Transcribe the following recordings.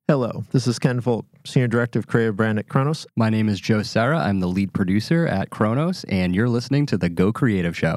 Hello, this is Ken Volk, Senior Director of Creative Brand at Kronos. My name is Joe Serra. I'm the lead producer at Kronos, and you're listening to The Go Creative Show.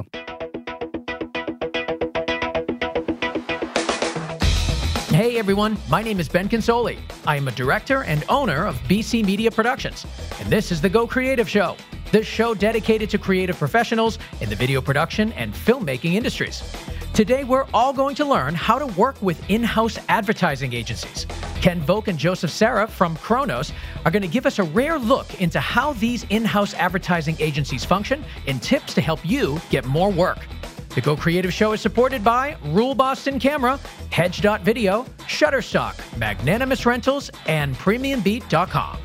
Hey everyone, my name is Ben Consoli. I am a director and owner of BC Media Productions, and this is The Go Creative Show, the show dedicated to creative professionals in the video production and filmmaking industries. Today, we're all going to learn how to work with in-house advertising agencies. Ken Volk and Joseph Serra from Kronos are going to give us a rare look into how these in-house advertising agencies function and tips to help you get more work. The Go Creative Show is supported by Rule Boston Camera, Hedge.video, Shutterstock, Magnanimous Rentals, and PremiumBeat.com.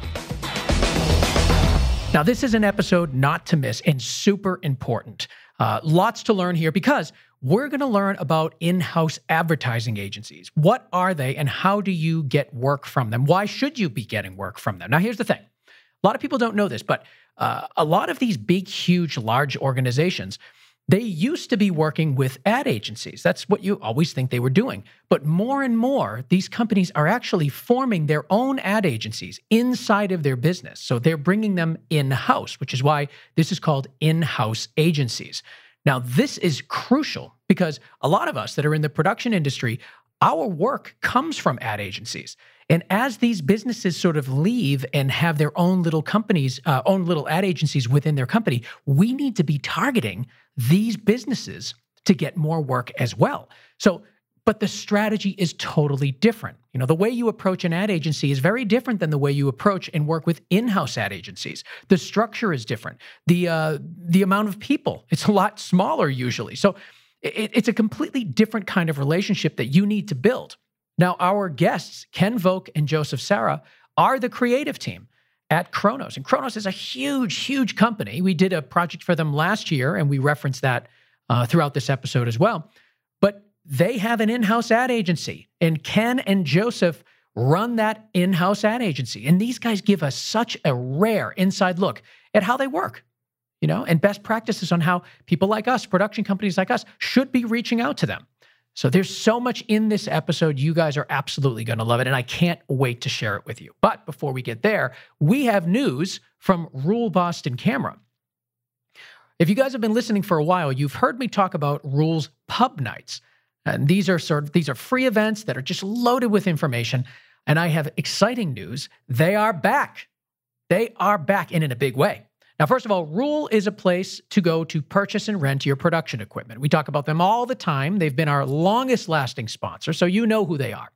Now, this is an episode not to miss and super important. Lots to learn here because we're going to learn about in-house advertising agencies. What are they and how do you get work from them? Why should you be getting work from them? Now, here's the thing. A lot of people don't know this, but a lot of these big, huge, large organizations, they used to be working with ad agencies. That's what you always think they were doing. But more and more, these companies are actually forming their own ad agencies inside of their business. So they're bringing them in-house, which is why this is called in-house agencies. Now, this is crucial because a lot of us that are in the production industry, our work comes from ad agencies. And as these businesses sort of leave and have their own little companies, own little ad agencies within their company, we need to be targeting these businesses to get more work as well. But the strategy is totally different. You know, the way you approach an ad agency is very different than the way you approach and work with in-house ad agencies. The structure is different. The amount of people, it's a lot smaller usually. So it's a completely different kind of relationship that you need to build. Now, our guests, Ken Volk and Joseph Serra, are the creative team at Kronos. And Kronos is a huge, huge company. We did a project for them last year, and we referenced that throughout this episode as well. But they have an in-house ad agency, and Ken and Joseph run that in-house ad agency. And these guys give us such a rare inside look at how they work, you know, and best practices on how people like us, production companies like us, should be reaching out to them. So there's so much in this episode. You guys are absolutely going to love it, and I can't wait to share it with you. But before we get there, we have news from Rule Boston Camera. If you guys have been listening for a while, you've heard me talk about Rule's Pub Nights. And these are free events that are just loaded with information. And I have exciting news. They are back. They are back and in a big way. Now, first of all, Rule is a place to go to purchase and rent your production equipment. We talk about them all the time. They've been our longest lasting sponsor, so you know who they are.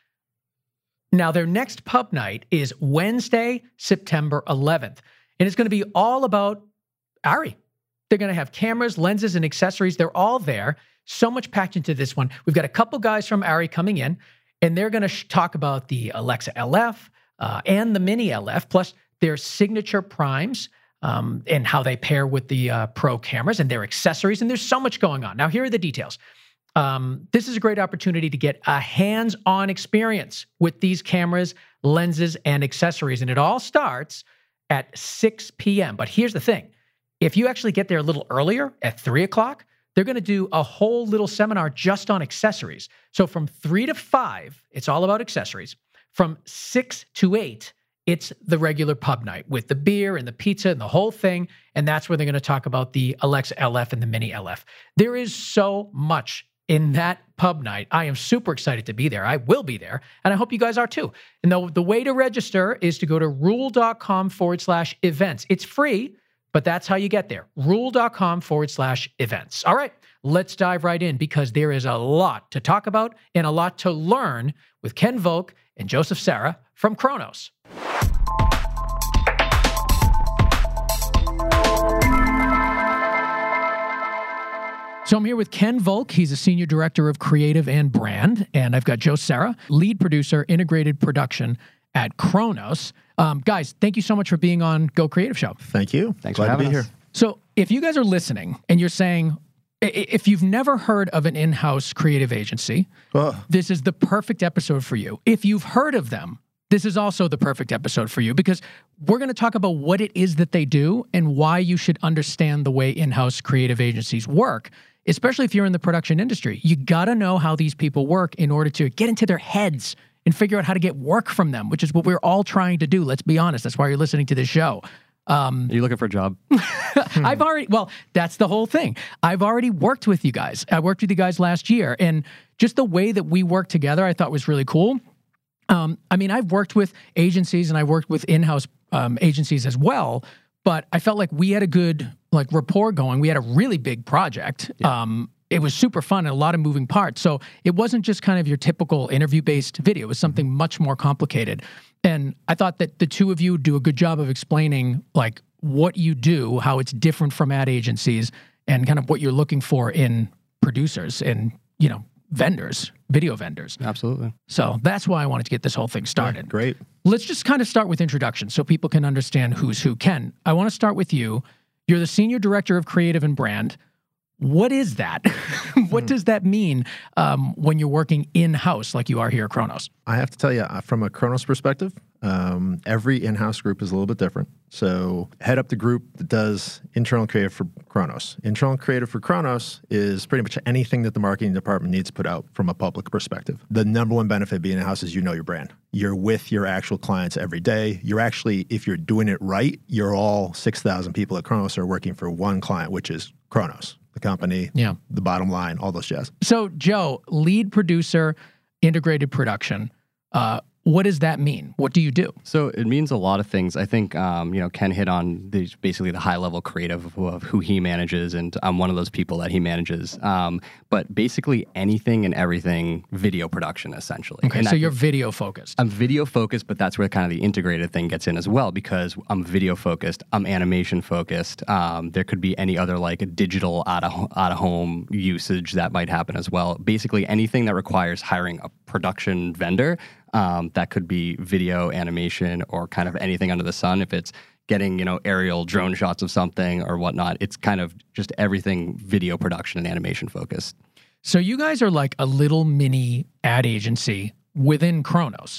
Now, their next pub night is Wednesday, September 11th. And it's going to be all about ARRI. They're going to have cameras, lenses, and accessories. They're all there. So much packed into this one. We've got a couple guys from ARRI coming in, and they're going to talk about the Alexa LF and the Mini LF, plus their signature primes and how they pair with the Pro cameras and their accessories. And there's so much going on. Now, here are the details. This is a great opportunity to get a hands-on experience with these cameras, lenses, and accessories. And it all starts at 6 p.m. But here's the thing. If you actually get there a little earlier, at 3 o'clock, they're going to do a whole little seminar just on accessories. So from 3 to 5, it's all about accessories. From 6 to 8, it's the regular pub night with the beer and the pizza and the whole thing. And that's where they're going to talk about the Alexa LF and the Mini LF. There is so much in that pub night. I am super excited to be there. I will be there. And I hope you guys are too. And the way to register is to go to rule.com/events. It's free, but that's how you get there. Rule.com/events. All right, let's dive right in because there is a lot to talk about and a lot to learn with Ken Volk and Joseph Serra from Kronos. So I'm here with Ken Volk. He's a senior director of creative and brand. And I've got Joe Serra, lead producer, integrated production at Kronos. Guys, thank you so much for being on Go Creative Show. Thanks Thanks Glad for having to be us. here. So if you guys are listening and you're saying, if you've never heard of an in-house creative agency, this is the perfect episode for you. If you've heard of them, this is also the perfect episode for you because we're going to talk about what it is that they do and why you should understand the way in-house creative agencies work, especially if you're in the production industry. You got to know how these people work in order to get into their heads and figure out how to get work from them, which is what we're all trying to do. Let's be honest. That's why you're listening to this show. Are you looking for a job? That's the whole thing. I've already worked with you guys. I worked with you guys last year, and just the way that we work together, I thought was really cool. I've worked with agencies and I worked with in-house agencies as well, but I felt like we had a good rapport going. We had a really big project. Yeah. It was super fun and a lot of moving parts. So it wasn't just kind of your typical interview-based video. It was something much more complicated. And I thought that the two of you do a good job of explaining what you do, how it's different from ad agencies, and kind of what you're looking for in producers and, vendors, video vendors. Absolutely. So that's why I wanted to get this whole thing started. Yeah, great. Let's just kind of start with introductions so people can understand who's who. Ken, I want to start with you. You're the Senior Director of Creative and Brand. What is that? What does that mean when you're working in-house like you are here at Kronos? I have to tell you, from a Kronos perspective, every in-house group is a little bit different. So head up the group that does internal creative for Kronos. Internal creative for Kronos is pretty much anything that the marketing department needs to put out from a public perspective. The number one benefit of being in-house is you know your brand. You're with your actual clients every day. You're actually, if you're doing it right, you're all 6,000 people at Kronos are working for one client, which is Kronos. The company, the bottom line, all those jazz. So, Joe, lead producer, integrated production. What does that mean? What do you do? So it means a lot of things. I think, Ken hit on basically the high-level creative of who he manages, and I'm one of those people that he manages. But basically anything and everything video production, essentially. Okay, so you're video-focused. I'm video-focused, but that's where kind of the integrated thing gets in as well, because I'm video-focused, I'm animation-focused. There could be any other digital out-of-home usage that might happen as well. Basically anything that requires hiring a production vendor. That could be video, animation, or kind of anything under the sun. If it's getting, aerial drone shots of something or whatnot, it's kind of just everything video production and animation focused. So you guys are like a little mini ad agency within Kronos.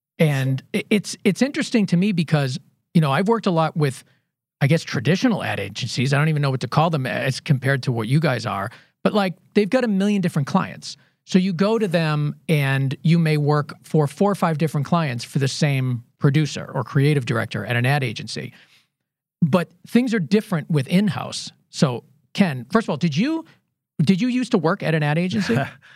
And it's interesting to me because, I've worked a lot with, I guess, traditional ad agencies. I don't even know what to call them as compared to what you guys are. But they've got a million different clients. So you go to them and you may work for 4 or 5 different clients for the same producer or creative director at an ad agency. But things are different with in-house. So Ken, first of all, did you used to work at an ad agency?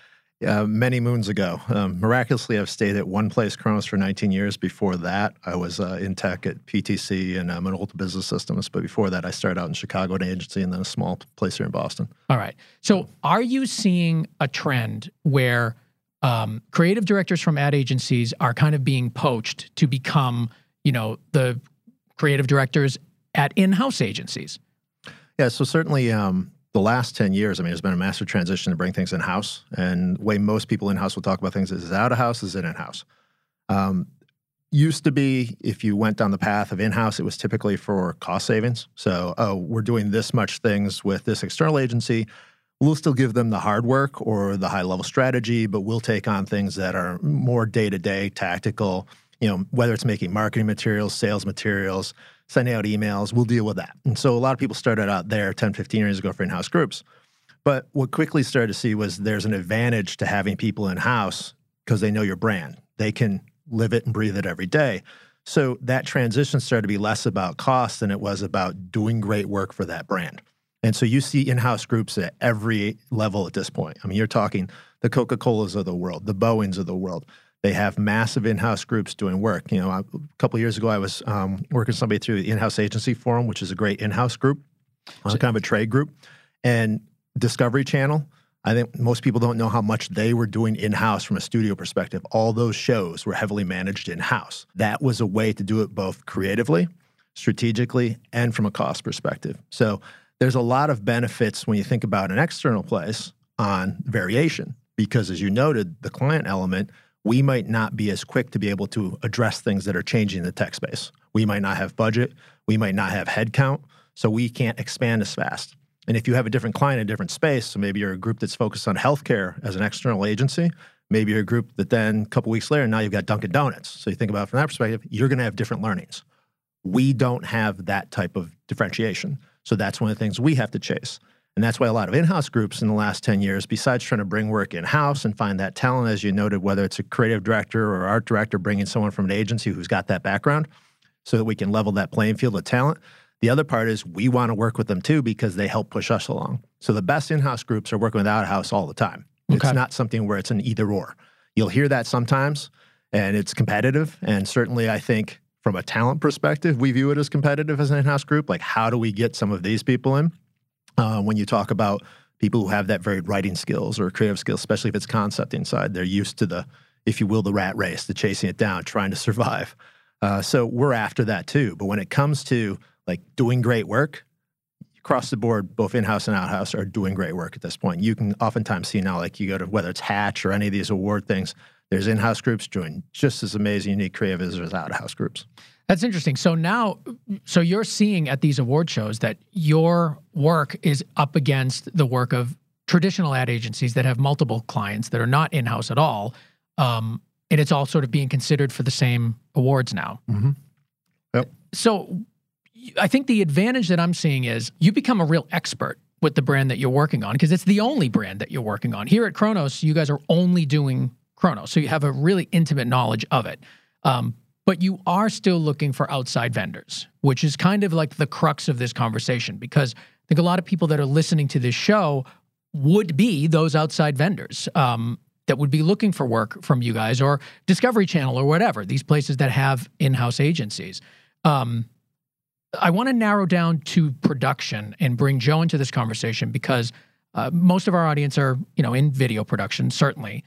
Many moons ago. Miraculously, I've stayed at one place, Kronos, for 19 years. Before that, I was in tech at PTC and Minolta Business Systems. But before that, I started out in Chicago at an agency and then a small place here in Boston. All right. So are you seeing a trend where creative directors from ad agencies are kind of being poached to become, the creative directors at in-house agencies? Yeah, so certainly the last 10 years, there's been a massive transition to bring things in-house. And the way most people in-house will talk about things is out-of-house, is it in-house? Used to be, if you went down the path of in-house, it was typically for cost savings. So, we're doing this much things with this external agency. We'll still give them the hard work or the high-level strategy, but we'll take on things that are more day-to-day, tactical, whether it's making marketing materials, sales materials, sending out emails, we'll deal with that. And so a lot of people started out there 10, 15 years ago for in-house groups. But what quickly started to see was there's an advantage to having people in-house because they know your brand. They can live it and breathe it every day. So that transition started to be less about cost than it was about doing great work for that brand. And so you see in-house groups at every level at this point. You're talking the Coca-Colas of the world, the Boeings of the world. They have massive in-house groups doing work. A couple of years ago, I was working with somebody through the In-House Agency Forum, which is a great in-house group, kind of a trade group. And Discovery Channel, I think most people don't know how much they were doing in-house from a studio perspective. All those shows were heavily managed in-house. That was a way to do it both creatively, strategically, and from a cost perspective. So there's a lot of benefits when you think about an external place on variation, because as you noted, the client element, we might not be as quick to be able to address things that are changing in the tech space. We might not have budget. We might not have headcount, so we can't expand as fast. And if you have a different client in a different space, so maybe you're a group that's focused on healthcare as an external agency, maybe you're a group that then a couple weeks later, now you've got Dunkin' Donuts. So you think about it from that perspective, you're going to have different learnings. We don't have that type of differentiation. So that's one of the things we have to chase. And that's why a lot of in-house groups in the last 10 years, besides trying to bring work in-house and find that talent, as you noted, whether it's a creative director or art director, bringing someone from an agency who's got that background so that we can level that playing field of talent. The other part is we want to work with them too because they help push us along. So the best in-house groups are working with out-of-house all the time. Okay. It's not something where it's an either or. You'll hear that sometimes, and it's competitive. And certainly I think from a talent perspective, we view it as competitive as an in-house group. Like, how do we get some of these people in? When you talk about people who have that varied writing skills or creative skills, especially if it's concepting side, they're used to the, if you will, the rat race, the chasing it down, trying to survive. So we're after that too. But when it comes to like doing great work, across the board, both in-house and out-house are doing great work at this point. You can oftentimes see now, like you go to whether it's Hatch or any of these award things, there's in-house groups doing just as amazing, unique, creative as out-of-house groups. That's interesting. So now, so you're seeing at these award shows that your work is up against the work of traditional ad agencies that have multiple clients that are not in-house at all. And it's all sort of being considered for the same awards now. Mm-hmm. Yep. So I think the advantage that I'm seeing is you become a real expert with the brand that you're working on because it's the only brand that you're working on. Here at Kronos, you guys are only doing Kronos. So you have a really intimate knowledge of it. But you are still looking for outside vendors, which is kind of like the crux of this conversation, because I think a lot of people that are listening to this show would be those outside vendors that would be looking for work from you guys or Discovery Channel or whatever, these places that have in-house agencies. I want to narrow down to production and bring Joe into this conversation because most of our audience are, in video production, certainly.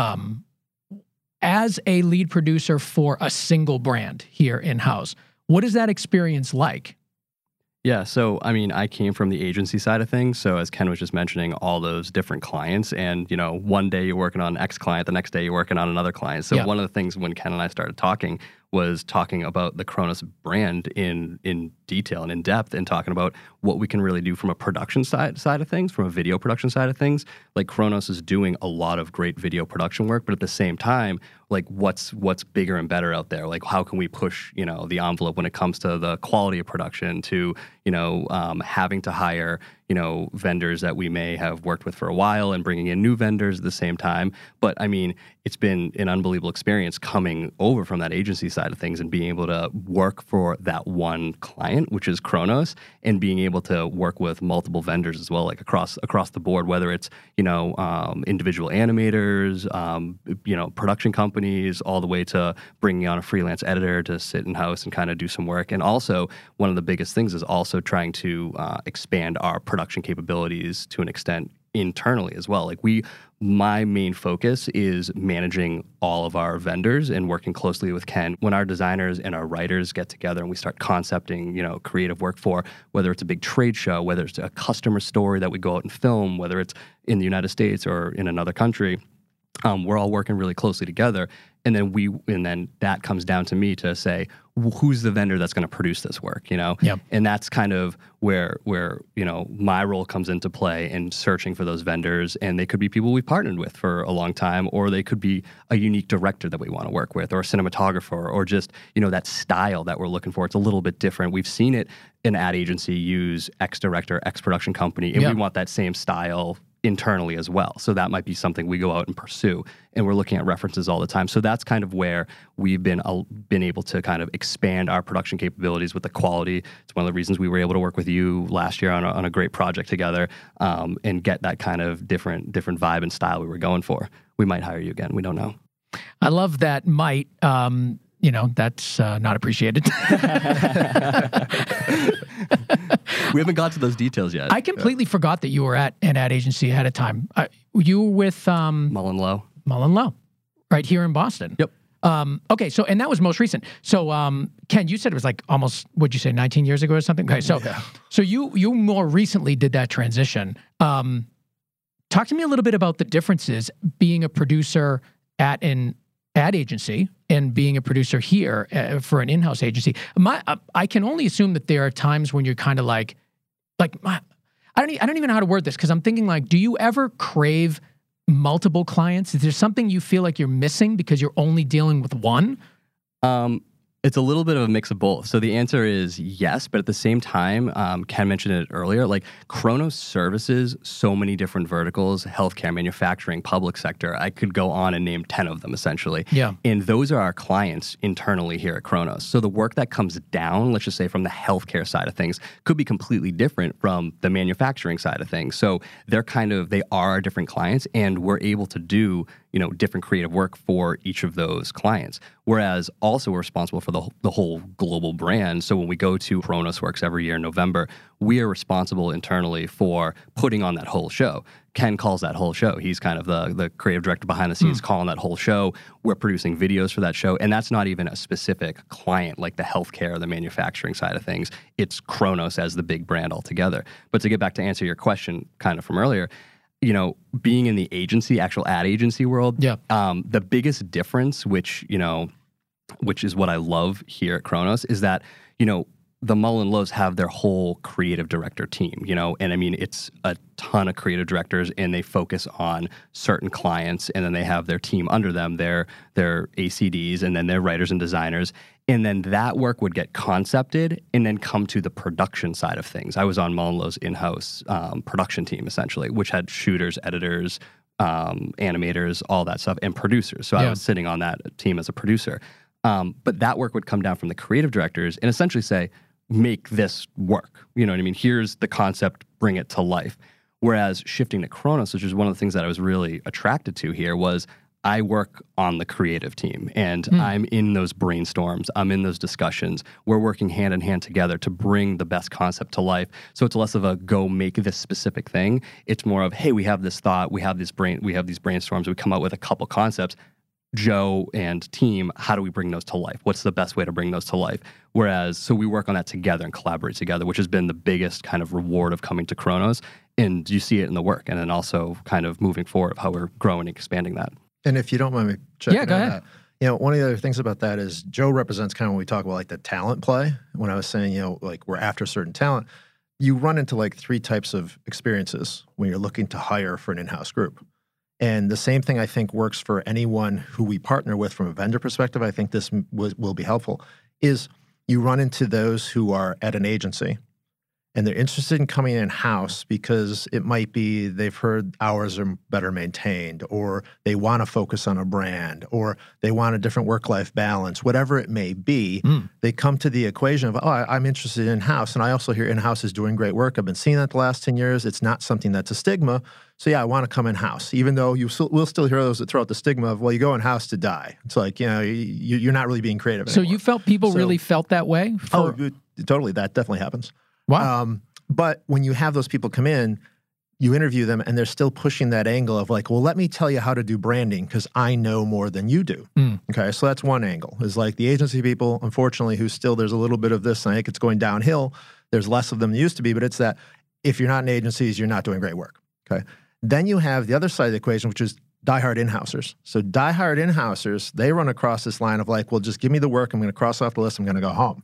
As a lead producer for a single brand here in-house, what is that experience like? Yeah, so I mean, I came from the agency side of things. So as Ken was just mentioning, all those different clients, and one day you're working on X client, the next day you're working on another client. So one of the things when Ken and I started talking was talking about the Kronos brand in detail and in depth, and talking about what we can really do from a production side of things, from a video production side of things. Like Kronos is doing a lot of great video production work, but at the same time, like what's bigger and better out there? Like how can we push the envelope when it comes to the quality of production, to having to hire vendors that we may have worked with for a while and bringing in new vendors at the same time. But I mean, it's been an unbelievable experience coming over from that agency side of things and being able to work for that one client, which is Kronos, and being able to work with multiple vendors as well, like across the board, whether it's individual animators, production companies, all the way to bringing on a freelance editor to sit in house and kind of do some work. And also, one of the biggest things is also trying to expand our production capabilities to an extent internally as well. Like my main focus is managing all of our vendors and working closely with Ken. When our designers and our writers get together and we start concepting, creative work for, whether it's a big trade show, whether it's a customer story that we go out and film, whether it's in the United States or in another country, we're all working really closely together. And then that comes down to me to say, who's the vendor that's going to produce this work, Yep. And that's kind of where my role comes into play in searching for those vendors. And they could be people we've partnered with for a long time, or they could be a unique director that we want to work with, or a cinematographer, or just, that style that we're looking for. It's a little bit different. We've seen it, an ad agency use X director, X production company, and we want that same style internally as well. So that might be something we go out and pursue, and we're looking at references all the time. So that's kind of where we've been able to kind of expand our production capabilities with the quality. It's one of the reasons we were able to work with you last year on a great project together, and get that kind of different vibe and style we were going for. We might hire you again. We don't know. I love that might. That's not appreciated. We haven't got to those details yet. I completely forgot that you were at an ad agency ahead of time. You were with MullenLowe, right here in Boston. Yep. Okay, so, and that was most recent. So, Ken, you said it was like almost, what'd you say, 19 years ago or something? Okay, so you more recently did that transition. Talk to me a little bit about the differences being a producer at an ad agency and being a producer here for an in-house agency. I can only assume that there are times when you're kind of like I don't even know how to word this, because I'm thinking like, do you ever crave multiple clients? Is there something you feel like you're missing because you're only dealing with one? It's a little bit of a mix of both. So the answer is yes, but at the same time, Ken mentioned it earlier, like Kronos services so many different verticals: healthcare, manufacturing, public sector. I could go on and name 10 of them essentially. Yeah. And those are our clients internally here at Kronos. So the work that comes down, let's just say from the healthcare side of things, could be completely different from the manufacturing side of things. So they are our different clients, and we're able to do, different creative work for each of those clients. Whereas also we're responsible for the whole global brand. So when we go to Kronos Works every year in November, we are responsible internally for putting on that whole show. Ken calls that whole show. He's kind of the creative director behind the scenes calling that whole show. We're producing videos for that show. And that's not even a specific client like the healthcare or the manufacturing side of things. It's Kronos as the big brand altogether. But to get back to answer your question kind of from earlier, being in the agency, actual ad agency world, the biggest difference, which is what I love here at Kronos, is that, the MullenLowe's have their whole creative director team, and I mean, it's a ton of creative directors, and they focus on certain clients, and then they have their team under them, their ACDs, and then their writers and designers. And then that work would get concepted and then come to the production side of things. I was on MullenLowe's in-house production team, essentially, which had shooters, editors, animators, all that stuff, and producers. So I was sitting on that team as a producer. But that work would come down from the creative directors and essentially say, make this work. You know what I mean? Here's the concept, bring it to life. Whereas shifting to Kronos, which is one of the things that I was really attracted to here, was I work on the creative team, and I'm in those brainstorms. I'm in those discussions. We're working hand in hand together to bring the best concept to life. So it's less of a go make this specific thing. It's more of, hey, we have this thought, we have these brainstorms, we come up with a couple concepts. Joe and team, how do we bring those to life? What's the best way to bring those to life? Whereas, so we work on that together and collaborate together, which has been the biggest kind of reward of coming to Kronos. And you see it in the work, and then also kind of moving forward of how we're growing and expanding that. And if you don't mind me checking go ahead. One of the other things about that is Joe represents kind of when we talk about like the talent play. When I was saying, like we're after certain talent, you run into like 3 types of experiences when you're looking to hire for an in-house group. And the same thing I think works for anyone who we partner with from a vendor perspective. I think this will be helpful, is you run into those who are at an agency and they're interested in coming in-house because it might be they've heard ours are better maintained, or they want to focus on a brand, or they want a different work-life balance, whatever it may be. They come to the equation of, I'm interested in-house, and I also hear in-house is doing great work. I've been seeing that the last 10 years. It's not something that's a stigma. So yeah, I want to come in-house, even though we'll still hear those that throw out the stigma of, well, you go in-house to die. It's like, you're not really being creative anymore. So you felt people really felt that way? Totally. That definitely happens. Wow. But when you have those people come in, you interview them, and they're still pushing that angle of like, well, let me tell you how to do branding because I know more than you do. Okay, so that's one angle. Is like the agency people, unfortunately, who still, there's a little bit of this, and I think it's going downhill. There's less of them than used to be, but it's that if you're not in agencies, you're not doing great work. Okay. Then you have the other side of the equation, which is diehard in-housers. So diehard in-housers, they run across this line of like, well, just give me the work. I'm going to cross off the list. I'm going to go home.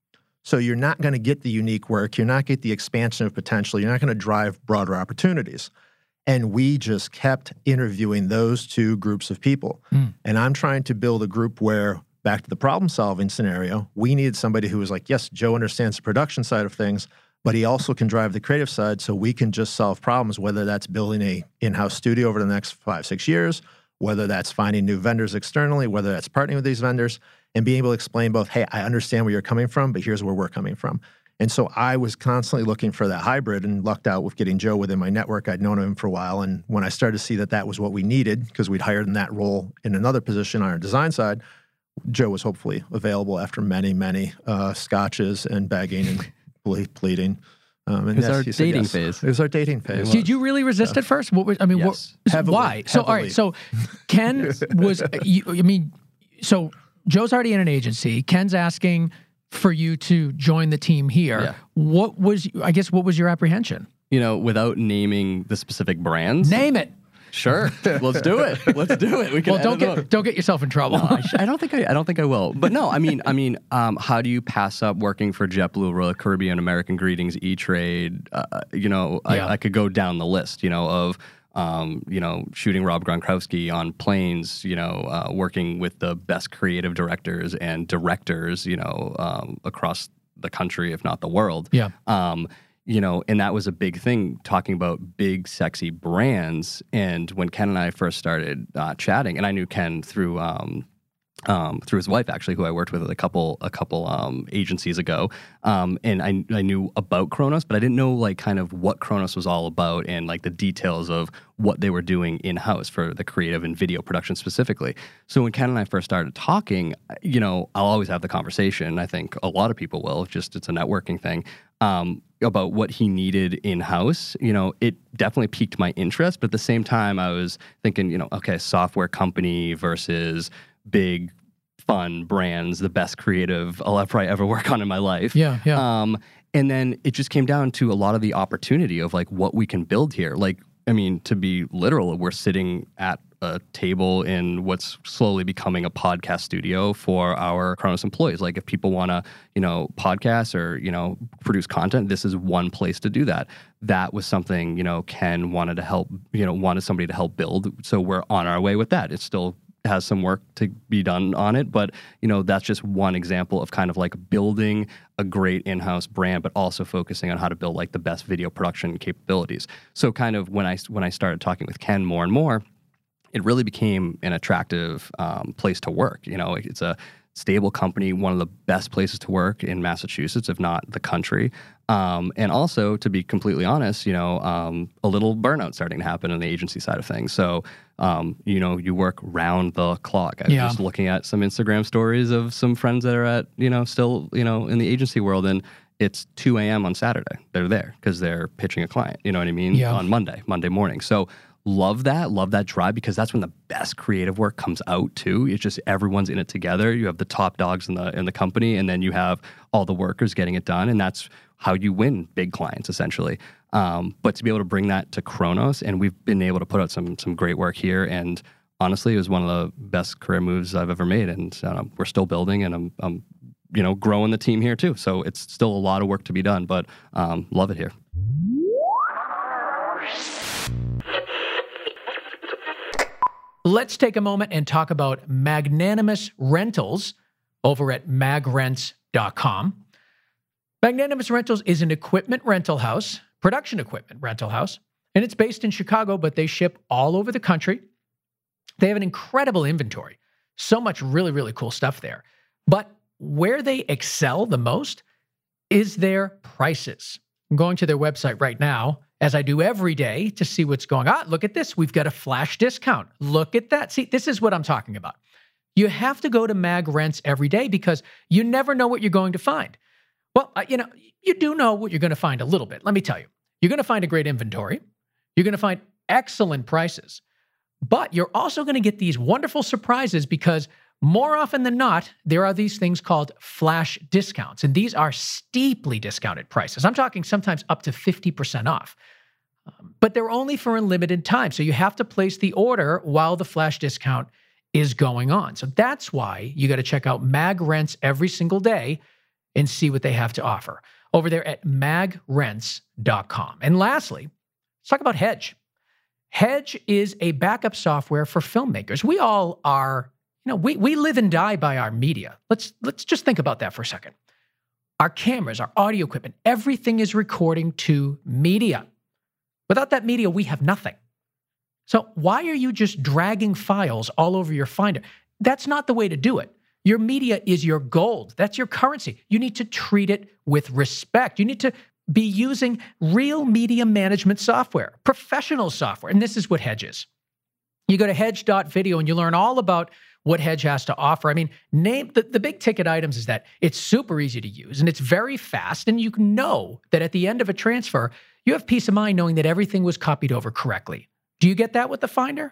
So you're not going to get the unique work. You're not get the expansion of potential. You're not going to drive broader opportunities. And we just kept interviewing those 2 groups of people. And I'm trying to build a group where, back to the problem-solving scenario, we needed somebody who was like, yes, Joe understands the production side of things, but he also can drive the creative side so we can just solve problems, whether that's building a in-house studio over the next 5-6 years, whether that's finding new vendors externally, whether that's partnering with these vendors, and being able to explain both, hey, I understand where you're coming from, but here's where we're coming from. And so I was constantly looking for that hybrid and lucked out with getting Joe within my network. I'd known him for a while. And when I started to see that that was what we needed, because we'd hired in that role in another position on our design side, Joe was hopefully available after many, many scotches and begging and pleading. It was our dating phase. It was our dating phase. Did you really resist at first? What was, yes. Why? So, all right. So Ken was, so Joe's already in an agency. Ken's asking for you to join the team here. Yeah. What was your apprehension? Without naming the specific brands. Name it. Sure, let's do it. Let's do it. We can. Well, don't get yourself in trouble. No, I don't think I will. But no, I mean, how do you pass up working for JetBlue, Royal Caribbean, American Greetings, E-Trade? I could go down the list. Of shooting Rob Gronkowski on planes, working with the best creative directors and directors, across the country, if not the world. Yeah. And that was a big thing, talking about big, sexy brands. And when Ken and I first started chatting, and I knew Ken through his wife, actually, who I worked with at a couple agencies ago. And I knew about Kronos, but I didn't know like kind of what Kronos was all about and like the details of what they were doing in-house for the creative and video production specifically. So when Ken and I first started talking, I'll always have the conversation. I think a lot of people will, it's a networking thing. About what he needed in-house, it definitely piqued my interest. But at the same time, I was thinking, okay, software company versus big, fun brands, the best creative I'll probably ever work on in my life. Yeah. And then it just came down to a lot of the opportunity of like what we can build here. Like, I mean, to be literal, we're sitting at a table in what's slowly becoming a podcast studio for our Kronos employees. Like if people want to, podcast or, produce content, this is one place to do that. That was something, Ken wanted to help, wanted somebody to help build. So we're on our way with that. It still has some work to be done on it, but that's just one example of kind of like building a great in-house brand, but also focusing on how to build like the best video production capabilities. So kind of when I started talking with Ken more and more, it really became an attractive place to work. It's a stable company, one of the best places to work in Massachusetts, if not the country. And also, to be completely honest, a little burnout starting to happen on the agency side of things. So, you work round the clock. I was just looking at some Instagram stories of some friends that are at, still, in the agency world, and it's 2 a.m. on Saturday. They're there because they're pitching a client, you know what I mean? Yeah. On Monday morning. So love that drive, because that's when the best creative work comes out too. It's just everyone's in it together. You have the top dogs in the company, and then you have all the workers getting it done, and that's how you win big clients essentially. But to be able to bring that to Kronos, and we've been able to put out some great work here, and honestly, it was one of the best career moves I've ever made, and we're still building, and I'm growing the team here too. So it's still a lot of work to be done, but love it here. Let's take a moment and talk about Magnanimous Rentals over at magrents.com. Magnanimous Rentals is an equipment rental house, production equipment rental house, and it's based in Chicago, but they ship all over the country. They have an incredible inventory, so much really, really cool stuff there. But where they excel the most is their prices. I'm going to their website right now, as I do every day, to see what's going on. Look at this. We've got a flash discount. Look at that. See, this is what I'm talking about. You have to go to Mag Rents every day because you never know what you're going to find. Well, you do know what you're going to find a little bit. Let me tell you. You're going to find a great inventory. You're going to find excellent prices. But you're also going to get these wonderful surprises because more often than not, there are these things called flash discounts. And these are steeply discounted prices. I'm talking sometimes up to 50% off. But they're only for a limited time. So you have to place the order while the flash discount is going on. So that's why you got to check out Mag Rents every single day and see what they have to offer over there at magrents.com. And lastly, let's talk about Hedge. Hedge is a backup software for filmmakers. We all are, we live and die by our media. Let's just think about that for a second. Our cameras, our audio equipment, everything is recording to media. Without that media, we have nothing. So why are you just dragging files all over your Finder? That's not the way to do it. Your media is your gold. That's your currency. You need to treat it with respect. You need to be using real media management software, professional software. And this is what Hedge is. You go to hedge.video and you learn all about what Hedge has to offer. I mean, the big ticket items is that it's super easy to use and it's very fast. And you know that at the end of a transfer, you have peace of mind knowing that everything was copied over correctly. Do you get that with the Finder?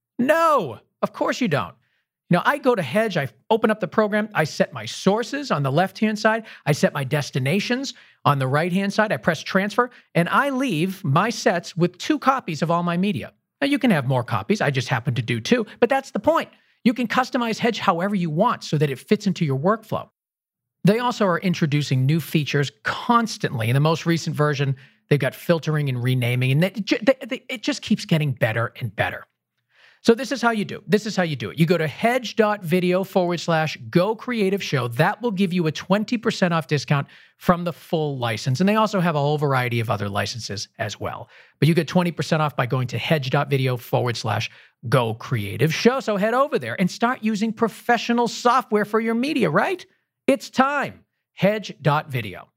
No, of course you don't. I go to Hedge, I open up the program, I set my sources on the left-hand side, I set my destinations on the right-hand side, I press transfer, and I leave my sets with 2 copies of all my media. Now, you can have more copies, I just happen to do 2, but that's the point. You can customize Hedge however you want so that it fits into your workflow. They also are introducing new features constantly. In the most recent version, They've got filtering and renaming, and it just keeps getting better and better. So this is how you do. This is how you do it. You go to hedge.video/Go Creative Show. That will give you a 20% off discount from the full license. And they also have a whole variety of other licenses as well. But you get 20% off by going to hedge.video/Go Creative Show. So head over there and start using professional software for your media, right? It's time. Hedge.video.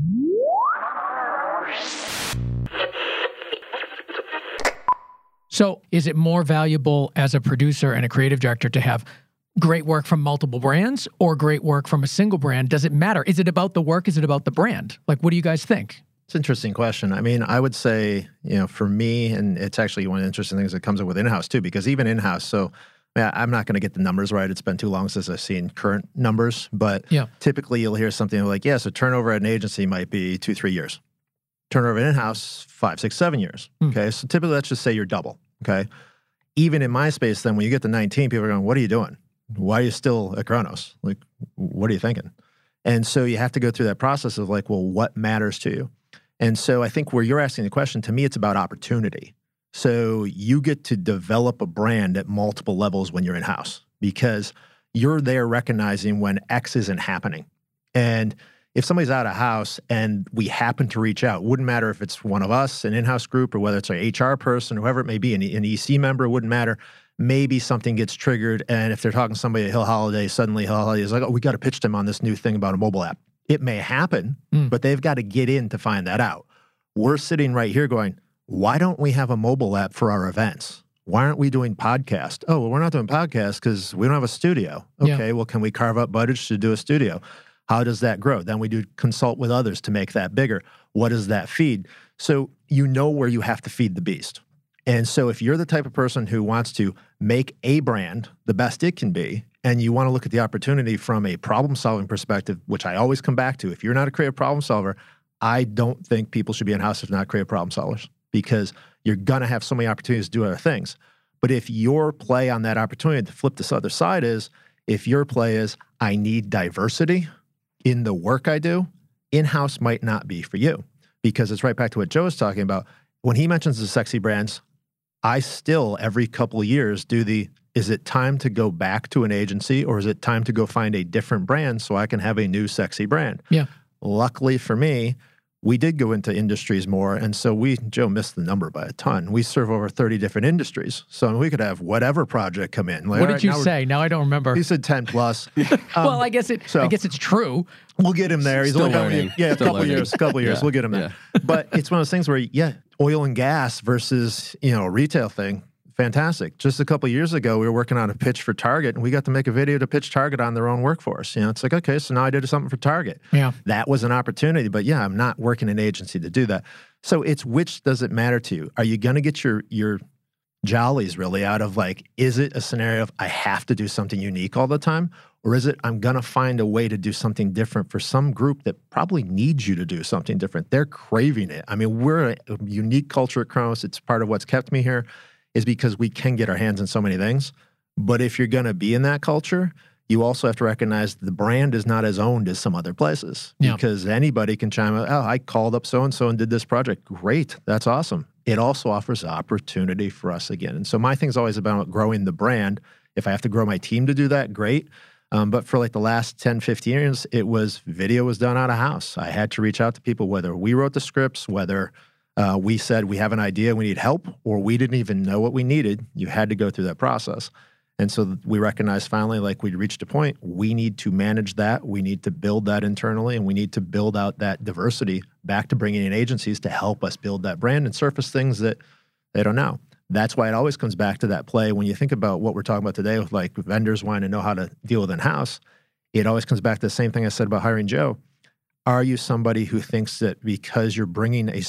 So is it more valuable as a producer and a creative director to have great work from multiple brands or great work from a single brand? Does it matter? Is it about the work? Is it about the brand? Like, what do you guys think? It's an interesting question. I mean, I would say, for me, and it's actually one of the interesting things that comes up with in-house too, because even in-house, so I'm not going to get the numbers right. It's been too long since I've seen current numbers, but typically you'll hear something like, so turnover at an agency might be 2-3 years. Turnover in-house, 5, 6, 7 years. Okay, so typically let's just say you're double. Okay, even in my space, then when you get to 19, people are going, "What are you doing? Why are you still at Kronos? Like, what are you thinking?" And so you have to go through that process of like, well, what matters to you? And so I think where you're asking the question, to me, it's about opportunity. So you get to develop a brand at multiple levels when you're in-house because you're there recognizing when X isn't happening. And if somebody's out of house and we happen to reach out, wouldn't matter if it's one of us, an in-house group, or whether it's an HR person, whoever it may be, an EC member, it wouldn't matter. Maybe something gets triggered, and if they're talking to somebody at Hill Holiday, suddenly Hill Holiday is like, we got to pitch them on this new thing about a mobile app. It may happen, but they've got to get in to find that out. We're sitting right here going, why don't we have a mobile app for our events? Why aren't we doing podcasts? Oh, well, we're not doing podcasts because we don't have a studio. Okay, well, can we carve up budgets to do a studio? How does that grow? Then we do consult with others to make that bigger. What does that feed? So you know where you have to feed the beast. And so if you're the type of person who wants to make a brand the best it can be, and you want to look at the opportunity from a problem-solving perspective, which I always come back to, if you're not a creative problem solver, I don't think people should be in-house if not creative problem solvers because you're going to have so many opportunities to do other things. But if your play on that opportunity to flip this other side is, if your play is, I need diversity in the work I do, in-house might not be for you because it's right back to what Joe was talking about. When he mentions the sexy brands, I still, every couple of years, do is it time to go back to an agency or is it time to go find a different brand so I can have a new sexy brand? Yeah. Luckily for me, we did go into industries more. And so Joe missed the number by a ton. We serve over 30 different industries. So we could have whatever project come in. Like, what did you say? Now I don't remember. He said 10 plus. Well, I guess it's true. We'll get him there. He's Still only learning. a couple years. We'll get him there. But it's one of those things where, oil and gas versus, a retail thing. Fantastic. Just a couple of years ago, we were working on a pitch for Target, and we got to make a video to pitch Target on their own workforce. It's like, okay, so now I did something for Target. Yeah. That was an opportunity, but I'm not working in an agency to do that. So it's which does it matter to you? Are you going to get your jollies really out of like, is it a scenario of I have to do something unique all the time? Or is it I'm going to find a way to do something different for some group that probably needs you to do something different? They're craving it. I mean, we're a unique culture at Kronos. It's part of what's kept me here. Is because we can get our hands in so many things. But if you're going to be in that culture, you also have to recognize the brand is not as owned as some other places. Yeah. Because anybody can chime in, I called up so-and-so and did this project. Great. That's awesome. It also offers opportunity for us again. And so my thing's always about growing the brand. If I have to grow my team to do that, great. But for like the last 10, 15 years, video was done out of house. I had to reach out to people, whether we wrote the scripts, whether we said we have an idea, we need help, or we didn't even know what we needed. You had to go through that process. And so we recognized finally, like we'd reached a point, we need to manage that. We need to build that internally, and we need to build out that diversity back to bringing in agencies to help us build that brand and surface things that they don't know. That's why it always comes back to that play. When you think about what we're talking about today with like vendors wanting to know how to deal with in-house, it always comes back to the same thing I said about hiring Joe. Are you somebody who thinks that because you're bringing a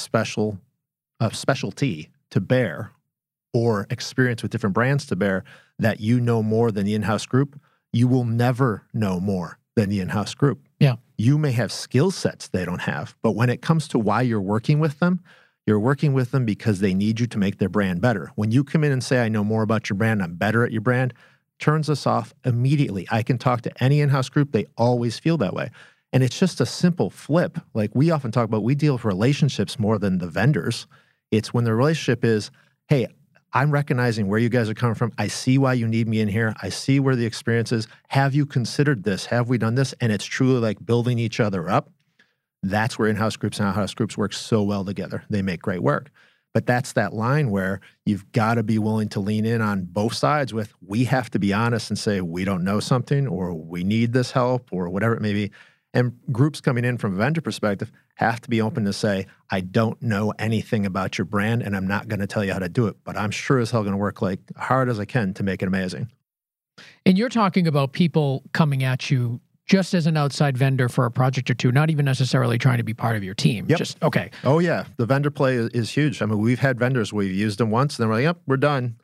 specialty to bear or experience with different brands to bear that you know more than the in-house group? You will never know more than the in-house group. Yeah. You may have skill sets they don't have, but when it comes to why you're working with them, you're working with them because they need you to make their brand better. When you come in and say, I know more about your brand, I'm better at your brand, turns us off immediately. I can talk to any in-house group. They always feel that way. And it's just a simple flip. Like we often talk about, we deal with relationships more than the vendors. It's when the relationship is, hey, I'm recognizing where you guys are coming from. I see why you need me in here. I see where the experience is. Have you considered this? Have we done this? And it's truly like building each other up. That's where in-house groups and out-house groups work so well together. They make great work. But that's that line where you've got to be willing to lean in on both sides with, we have to be honest and say, we don't know something, or we need this help, or whatever it may be. And groups coming in from a vendor perspective have to be open to say, I don't know anything about your brand, and I'm not going to tell you how to do it, but I'm sure as hell going to work like hard as I can to make it amazing. And you're talking about people coming at you just as an outside vendor for a project or two, not even necessarily trying to be part of your team. Yep. Just, okay. Oh, yeah. The vendor play is huge. I mean, we've had vendors, we've used them once, and then we're like, yep, we're done.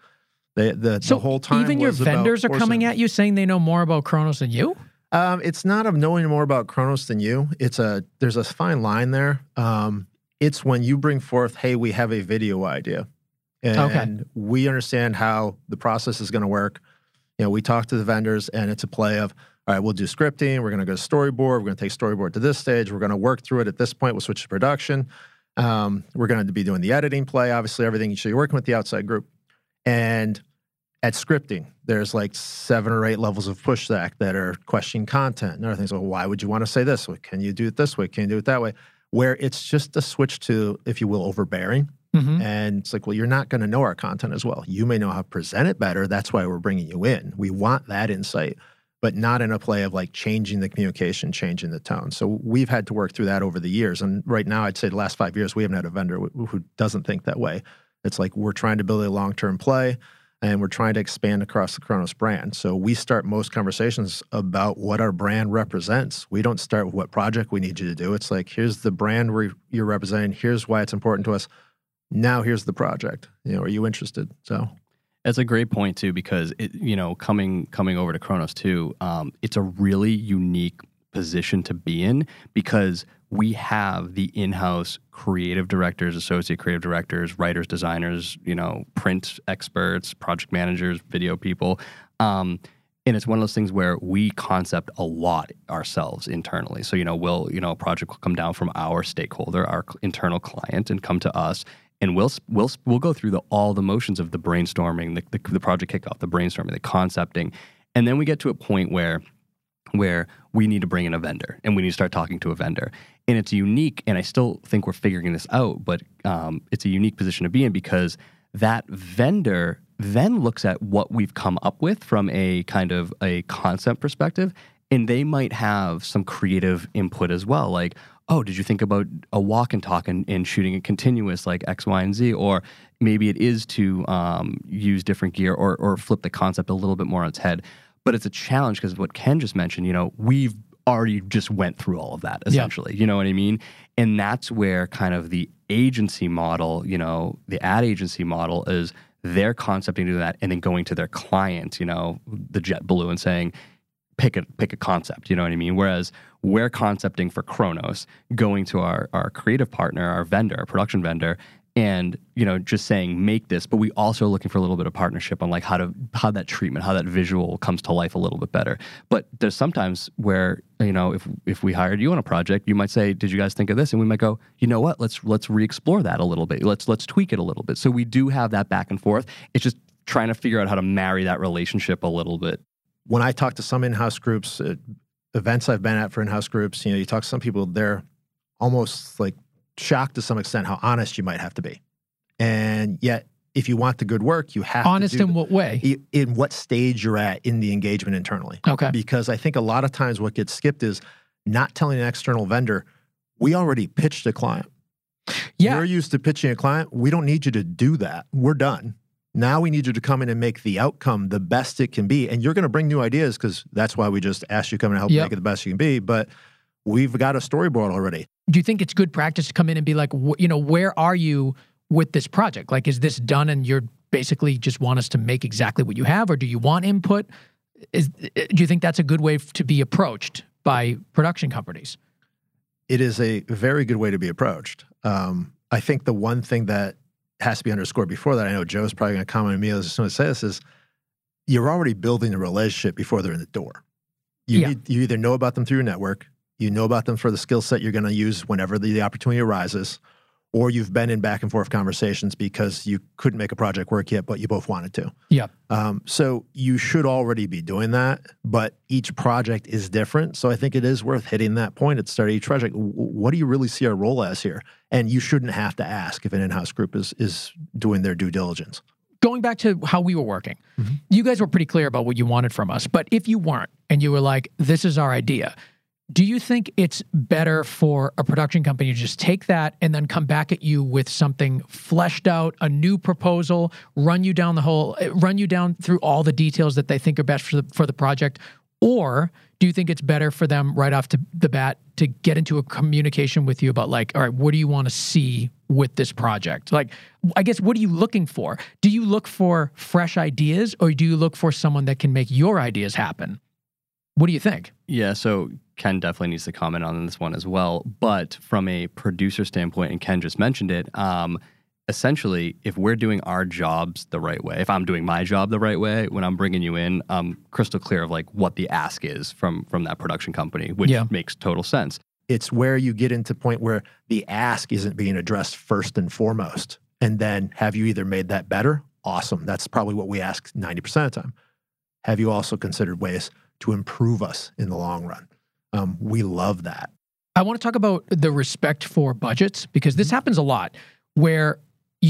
The whole time even your vendors are coming at you saying they know more about Kronos than you? It's not of knowing more about Kronos than you. There's a fine line there. It's when you bring forth, hey, we have a video idea, and we understand how the process is going to work. You know, we talk to the vendors, and it's a play of, all right, we'll do scripting. We're going to go to storyboard. We're going to take storyboard to this stage. We're going to work through it at this point. We'll switch to production. We're going to be doing the editing play, obviously, everything. So you're working with the outside group. And at scripting, there's like 7 or 8 levels of pushback that are questioning content and other things. Well, why would you want to say this? Well, can you do it this way? Can you do it that way? Where it's just a switch to, if you will, overbearing. Mm-hmm. And it's like, well, you're not going to know our content as well. You may know how to present it better. That's why we're bringing you in. We want that insight, but not in a play of like changing the communication, changing the tone. So we've had to work through that over the years. And right now, I'd say the last 5 years, we haven't had a vendor who doesn't think that way. It's like we're trying to build a long-term play, and we're trying to expand across the Kronos brand. So we start most conversations about what our brand represents. We don't start with what project we need you to do. It's like, here's the brand you're representing. Here's why it's important to us. Now here's the project. You know, are you interested? So that's a great point too, because coming over to Kronos too, it's a really unique position to be in because we have the in-house creative directors, associate creative directors, writers, designers, print experts, project managers, video people. And it's one of those things where we concept a lot ourselves internally. So, a project will come down from our stakeholder, our internal client, and come to us. And we'll go through all the motions of the brainstorming, the project kickoff, the brainstorming, the concepting, and then we get to a point where we need to bring in a vendor and we need to start talking to a vendor. And it's unique, and I still think we're figuring this out, but it's a unique position to be in because that vendor then looks at what we've come up with from a kind of a concept perspective, and they might have some creative input as well, like, oh, did you think about a walk and talk and shooting a continuous like X, Y, and Z? Or maybe it is to use different gear or flip the concept a little bit more on its head. But it's a challenge because what Ken just mentioned, we've already just went through all of that, essentially. Yeah. You know what I mean? And that's where kind of the agency model, the ad agency model is they're concepting to that and then going to their client, the JetBlue, and saying, pick a concept, you know what I mean? Whereas we're concepting for Kronos, going to our creative partner, our vendor, our production vendor, and just saying make this, but we also are looking for a little bit of partnership on like how that treatment, how that visual comes to life a little bit better. But there's sometimes where if we hired you on a project, you might say, did you guys think of this? And we might go, you know what, let's re-explore that a little bit. Let's tweak it a little bit. So we do have that back and forth. It's just trying to figure out how to marry that relationship a little bit. When I talk to some in-house groups, events I've been at for in-house groups, you talk to some people, they're almost like shocked to some extent how honest you might have to be. And yet, if you want the good work, you have honest to in what way? In what stage you're at in the engagement internally. Okay. Because I think a lot of times what gets skipped is not telling an external vendor, we already pitched a client. Yeah. You're used to pitching a client. We don't need you to do that. We're done. Now we need you to come in and make the outcome the best it can be. And you're going to bring new ideas because that's why we just asked you to come and help make it the best you can be. But we've got a storyboard already. Do you think it's good practice to come in and be like, where are you with this project? Like, is this done and you're basically just want us to make exactly what you have? Or do you want input? Do you think that's a good way to be approached by production companies? It is a very good way to be approached. I think the one thing that has to be underscored before that, I know Joe's probably going to comment on me as soon as I say this, is you're already building a relationship before they're in the door. You either know about them through your network, You know about them for the skill set you're going to use whenever the opportunity arises, or you've been in back and forth conversations because you couldn't make a project work yet, but you both wanted to. Yeah. So you should already be doing that, but each project is different. So I think it is worth hitting that point at the start of each project. What do you really see our role as here? And you shouldn't have to ask if an in-house group is doing their due diligence. Going back to how we were working, you guys were pretty clear about what you wanted from us. But if you weren't, and you were like, this is our idea, do you think it's better for a production company to just take that and then come back at you with something fleshed out, a new proposal, run you down through all the details that they think are best for the project? Or do you think it's better for them right off the bat to get into a communication with you about like, all right, what do you want to see with this project? Like, I guess, what are you looking for? Do you look for fresh ideas, or do you look for someone that can make your ideas happen? What do you think? Yeah, so Ken definitely needs to comment on this one as well. But from a producer standpoint, and Ken just mentioned it, essentially, if we're doing our jobs the right way, if I'm doing my job the right way, when I'm bringing you in, I'm crystal clear of like what the ask is from that production company, which makes total sense. It's where you get into the point where the ask isn't being addressed first and foremost. And then have you either made that better? Awesome. That's probably what we ask 90% of the time. Have you also considered ways to improve us in the long run? We love that. I want to talk about the respect for budgets, because this happens a lot where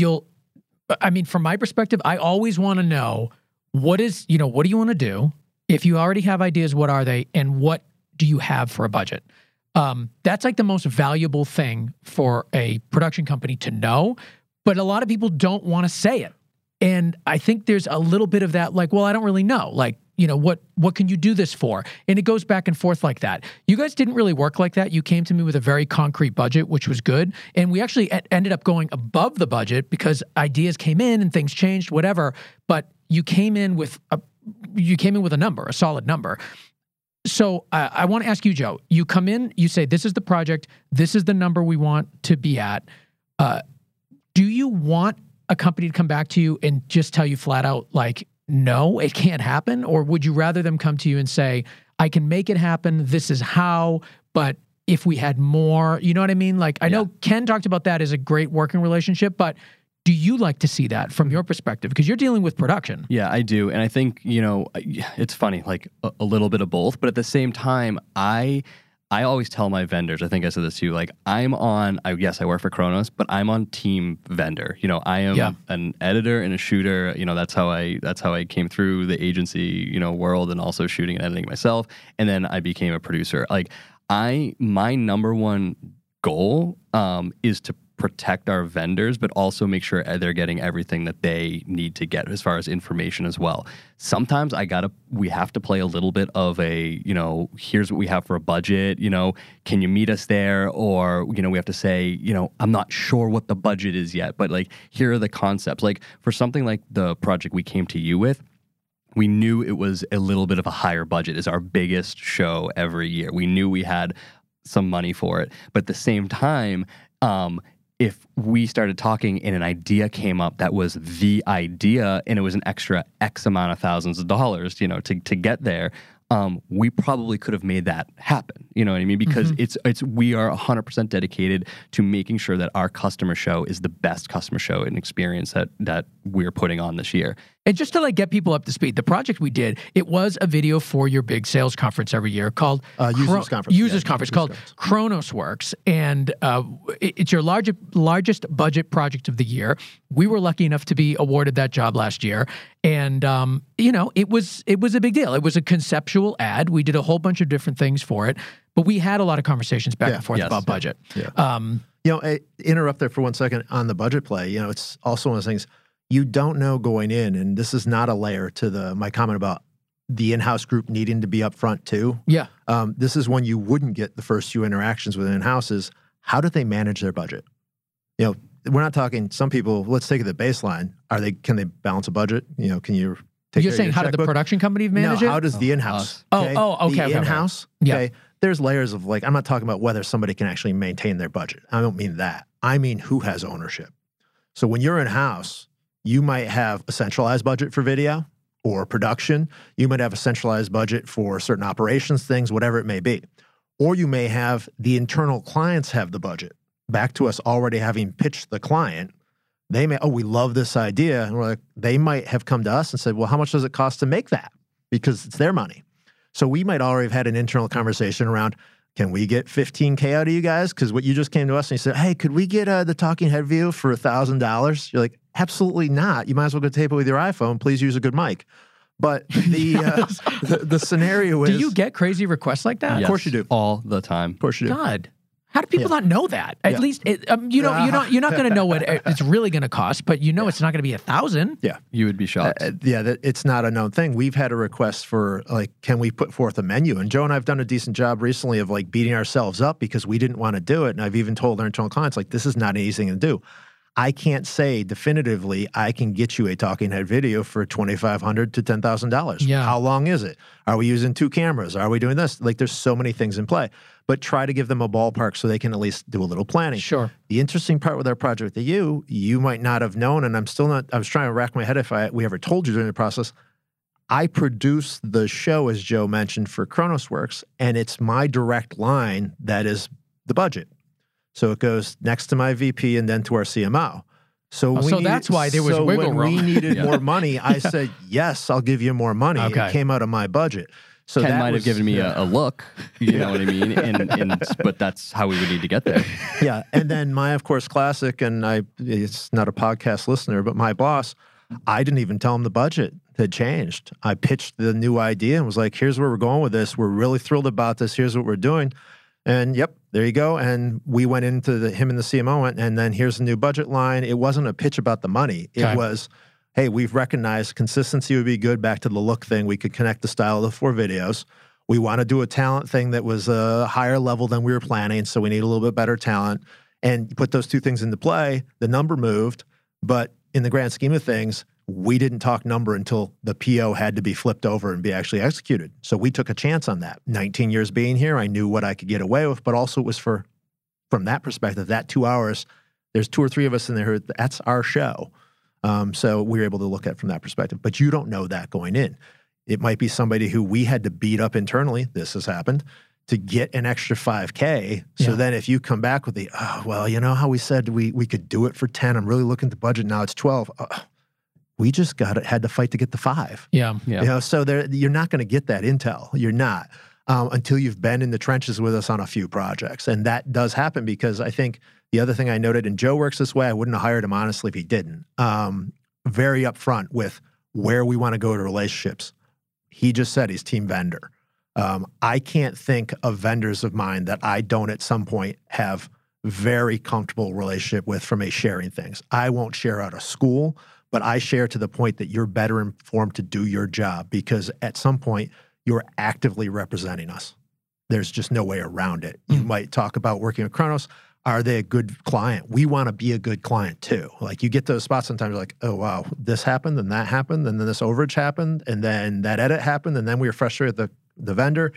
from my perspective, I always want to know what do you want to do? If you already have ideas, what are they? And what do you have for a budget? That's like the most valuable thing for a production company to know, but a lot of people don't want to say it. And I think there's a little bit of that, like, well, I don't really know. Like, what can you do this for? And it goes back and forth like that. You guys didn't really work like that. You came to me with a very concrete budget, which was good. And we actually ended up going above the budget because ideas came in and things changed, whatever. But you came in with a number, a solid number. So I want to ask you, Joe, you come in, you say, this is the project, this is the number we want to be at. Do you want a company to come back to you and just tell you flat out, like, no, it can't happen? Or would you rather them come to you and say, I can make it happen, this is how, but if we had more, you know what I mean? Like, I know Ken talked about that as a great working relationship, but do you like to see that from your perspective? Because you're dealing with production. Yeah, I do. And I think, it's funny, like a little bit of both, but at the same time, I always tell my vendors, I think I said this to you, like I work for Kronos, but I'm on team vendor. I am an editor and a shooter. That's how I came through the agency, world, and also shooting and editing myself. And then I became a producer. Like my number one goal is to protect our vendors, but also make sure they're getting everything that they need to get as far as information as well. Sometimes we have to play a little bit of a, here's what we have for a budget, can you meet us there? Or, we have to say, I'm not sure what the budget is yet, but like, here are the concepts. Like for something like the project we came to you with, we knew it was a little bit of a higher budget. It's our biggest show every year. We knew we had some money for it, but at the same time, if we started talking and an idea came up that was the idea and it was an extra X amount of thousands of dollars, to get there, we probably could have made that happen. You know what I mean? Because we are 100% dedicated to making sure that our customer show is the best customer show and experience that we're putting on this year. And just to get people up to speed, the project we did, it was a video for your big sales conference every year called Users Conference called Kronos Works, and it's your largest budget project of the year. We were lucky enough to be awarded that job last year, and it was a big deal. It was a conceptual ad. We did a whole bunch of different things for it, but we had a lot of conversations back and forth about budget. I interrupt there for 1 second on the budget play. It's also one of those things. You don't know going in, and this is not a layer to my comment about the in-house group needing to be upfront too. Yeah. This is when you wouldn't get the first few interactions with in-house is how do they manage their budget? We're not talking, some people, let's take it to the baseline. Can they balance a budget? Can you take You're saying how did the production company manage it? How does the in-house? Okay. The in-house, okay. There's layers of I'm not talking about whether somebody can actually maintain their budget. I don't mean that. I mean who has ownership. So when you're in-house, you might have a centralized budget for video or production. You might have a centralized budget for certain operations things, whatever it may be. Or you may have the internal clients have the budget back to us already having pitched the client. They may, we love this idea. And we're like, they might have come to us and said, well, how much does it cost to make that? Because it's their money. So we might already have had an internal conversation around, can we get $15K out of you guys? Because what you just came to us and you said, hey, could we get the talking head view for $1,000? You're like, absolutely not. You might as well go tape it with your iPhone. Please use a good mic. But the scenario is... Do you get crazy requests like that? Yes, Of course you do. All the time. Of course you do. God. How do people not know that? At least, you're not going to know what it's really going to cost, but you know it's not going to be $1,000. Yeah. You would be shocked. It's not a known thing. We've had a request for, like, can we put forth a menu? And Joe and I have done a decent job recently of, like, beating ourselves up because we didn't want to do it. And I've even told our internal clients, like, this is not an easy thing to do. I can't say definitively I can get you a talking head video for $2,500 to $10,000. Yeah. How long is it? Are we using 2 cameras? Are we doing this? Like, there's so many things in play. But try to give them a ballpark so they can at least do a little planning. Sure. The interesting part with our project that you might not have known, and I was trying to rack my head if we ever told you during the process, I produce the show, as Joe mentioned, for ChronosWorks, and it's my direct line that is the budget. So it goes next to my VP and then to our CMO. So that's why there was wiggle room. When we needed more money, I said, yes, I'll give you more money. Okay. It came out of my budget. So Ken might have given me a look, you know what I mean? But that's how we would need to get there. Yeah. And then my, of course, classic, and it's not a podcast listener, but my boss, I didn't even tell him the budget had changed. I pitched the new idea and was like, here's where we're going with this. We're really thrilled about this. Here's what we're doing. And yep, there you go. And we went into him and the CMO went, and then here's the new budget line. It wasn't a pitch about the money. It was, hey, we've recognized consistency would be good, back to the look thing. We could connect the style of the 4 videos. We want to do a talent thing that was a higher level than we were planning, so we need a little bit better talent. And put those 2 things into play. The number moved, but in the grand scheme of things, we didn't talk number until the PO had to be flipped over and be actually executed. So we took a chance on that. 19 years being here, I knew what I could get away with, but also it was from that perspective, that 2 hours, there's 2 or 3 of us in there, that's our show. So we were able to look at it from that perspective. But you don't know that going in. It might be somebody who we had to beat up internally, this has happened, to get an extra $5K. So then if you come back with you know how we said we could do it for 10, I'm really looking at the budget, now it's 12. We just had to fight to get the 5. Yeah. You know, so you're not going to get that intel. You're not until you've been in the trenches with us on a few projects. And that does happen because I think the other thing I noted, and Joe works this way, I wouldn't have hired him honestly if he didn't. Very upfront with where we want to go to relationships. He just said he's team vendor. I can't think of vendors of mine that I don't at some point have very comfortable relationship with from a sharing things. I won't share out of school, but I share to the point that you're better informed to do your job because at some point you're actively representing us. There's just no way around it. You might talk about working with Kronos. Are they a good client? We want to be a good client too. Like you get those spots sometimes like, oh wow, this happened and that happened and then this overage happened and then that edit happened and then we were frustrated with the vendor.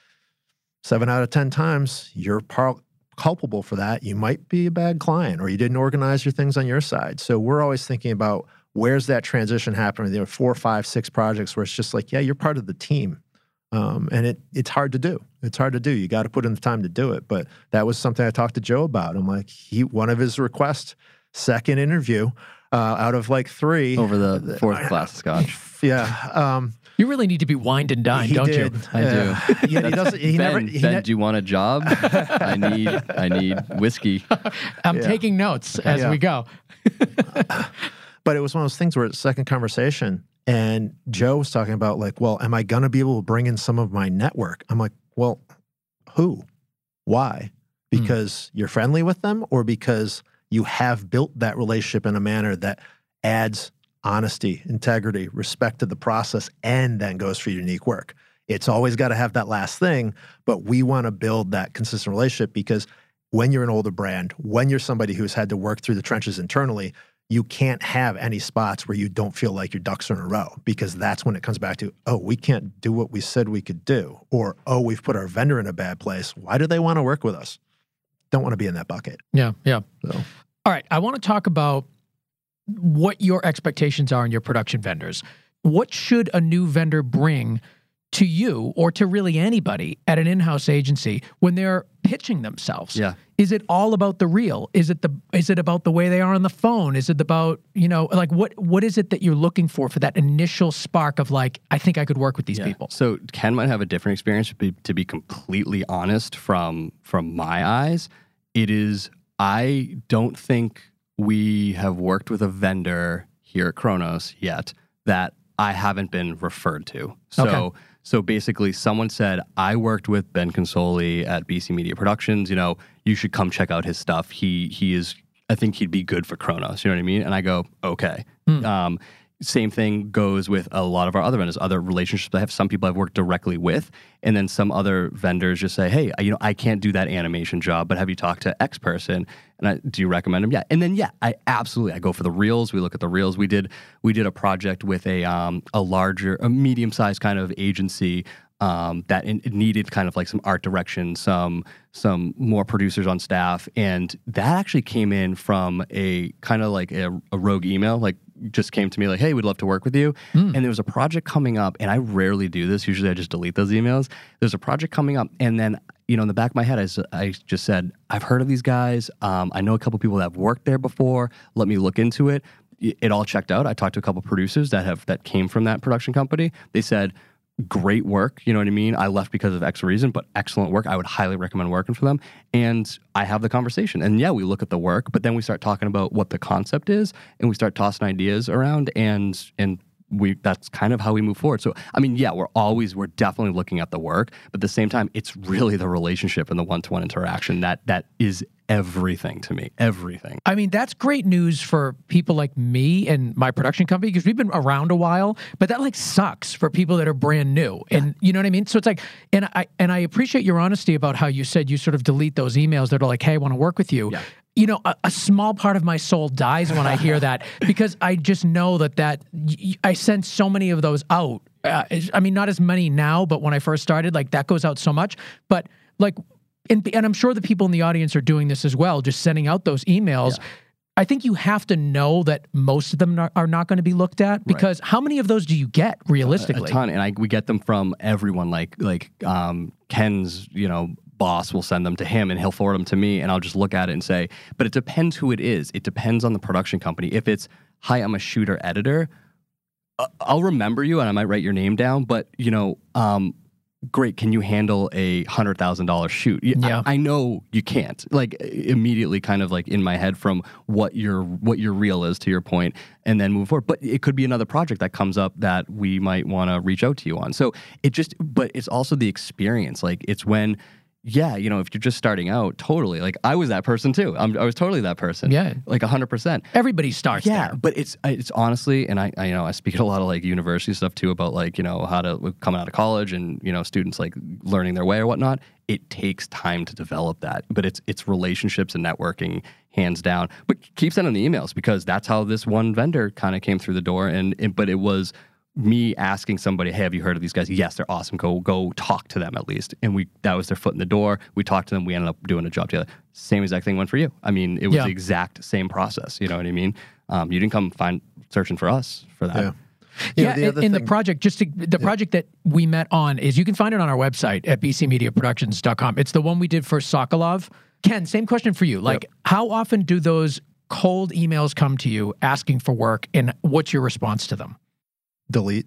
7 out of 10 times you're culpable for that. You might be a bad client or you didn't organize your things on your side. So we're always thinking about where's that transition happening? There are 4, 5, 6 projects where it's just like, yeah, you're part of the team. And it's hard to do. It's hard to do. You got to put in the time to do it. But that was something I talked to Joe about. I'm like, one of his requests, second interview out of like 3. Over the 4th glass of scotch. Yeah. You really need to be wined and dined, don't you? I do. Yeah, he doesn't. Ben, do you want a job? I need whiskey. I'm taking notes as we go. But it was one of those things where it's second conversation, and Joe was talking about like, well, am I going to be able to bring in some of my network? I'm like, well, who? Why? Because you're friendly with them, or because you have built that relationship in a manner that adds honesty, integrity, respect to the process, and then goes for unique work. It's always got to have that last thing, but we want to build that consistent relationship because when you're an older brand, when you're somebody who's had to work through the trenches internally, you can't have any spots where you don't feel like your ducks are in a row because that's when it comes back to, oh, we can't do what we said we could do, or, oh, we've put our vendor in a bad place. Why do they want to work with us? Don't want to be in that bucket. Yeah, yeah. So. All right, I want to talk about what your expectations are in your production vendors. What should a new vendor bring to you or to really anybody at an in-house agency when they're pitching themselves? Yeah. Is it all about the reel? Is it about the way they are on the phone? Is it about, like what is it that you're looking for that initial spark of like, I think I could work with these people? So Ken might have a different experience, to be completely honest, from my eyes. It is, I don't think we have worked with a vendor here at Kronos yet that I haven't been referred to. So basically someone said, I worked with Ben Consoli at BC Media Productions, you should come check out his stuff. He is, I think he'd be good for Kronos, you know what I mean? And I go, okay. Same thing goes with a lot of our other vendors, other relationships I have. Some people I've worked directly with, and then some other vendors just say, hey, I can't do that animation job, but have you talked to X person? And do you recommend them? Yeah. And then, I go for the reels. We look at the reels. We did a project with a medium-sized kind of agency that it needed kind of like some art direction, some more producers on staff. And that actually came in from a kind of like a rogue email, like just came to me like, hey, we'd love to work with you. And there was a project coming up, and I rarely do this. Usually I just delete those emails. There's a project coming up, and then, in the back of my head, I just said, I've heard of these guys. I know a couple people that have worked there before. Let me look into it. It all checked out. I talked to a couple producers that came from that production company. They said, great work, you know what I mean? I left because of X reason, but excellent work. I would highly recommend working for them. And I have the conversation. And we look at the work, but then we start talking about what the concept is, and we start tossing ideas around, and that's kind of how we move forward. So, we're definitely looking at the work, but at the same time, it's really the relationship and the one-to-one interaction that is everything to me. Everything. I mean, that's great news for people like me and my production company, because we've been around a while, but that like sucks for people that are brand new. Yeah. And you know what I mean? So it's like, and I appreciate your honesty about how you said you sort of delete those emails that are like, hey, I want to work with you. Yeah. A small part of my soul dies when I hear that, because I just know that I send so many of those out. Not as many now, but when I first started, like that goes out so much. But like, and I'm sure the people in the audience are doing this as well, just sending out those emails. Yeah. I think you have to know that most of them are not going to be looked at, because how many of those do you get realistically? A ton, and we get them from everyone. Like Ken's, boss will send them to him, and he'll forward them to me, and I'll just look at it and say, but it depends who it is. It depends on the production company. If it's, hi, I'm a shooter editor, I'll remember you and I might write your name down, but great, can you handle a $100,000 shoot? Yeah. I know you can't. Like immediately, kind of like in my head from what your reel is, to your point, and then move forward. But it could be another project that comes up that we might want to reach out to you on. So but it's also the experience. Like it's when, if you're just starting out, totally. Like I was that person too. I was totally that person. Yeah, like 100%. Everybody starts there. But it's honestly, and I speak at a lot of like university stuff too about like how to coming out of college and students like learning their way or whatnot. It takes time to develop that, but it's relationships and networking hands down. But keep sending the emails, because that's how this one vendor kind of came through the door. But it was me asking somebody, hey, have you heard of these guys? Yes, they're awesome. Go talk to them at least. And that was their foot in the door. We talked to them. We ended up doing a job together. Same exact thing went for you. I mean, it was the exact same process. You know what I mean? You didn't come searching for us for that. Yeah. The project, the project that we met on is, you can find it on our website at bcmediaproductions.com. It's the one we did for Sokolov. Ken, same question for you. Like, how often do those cold emails come to you asking for work, and what's your response to them? Delete.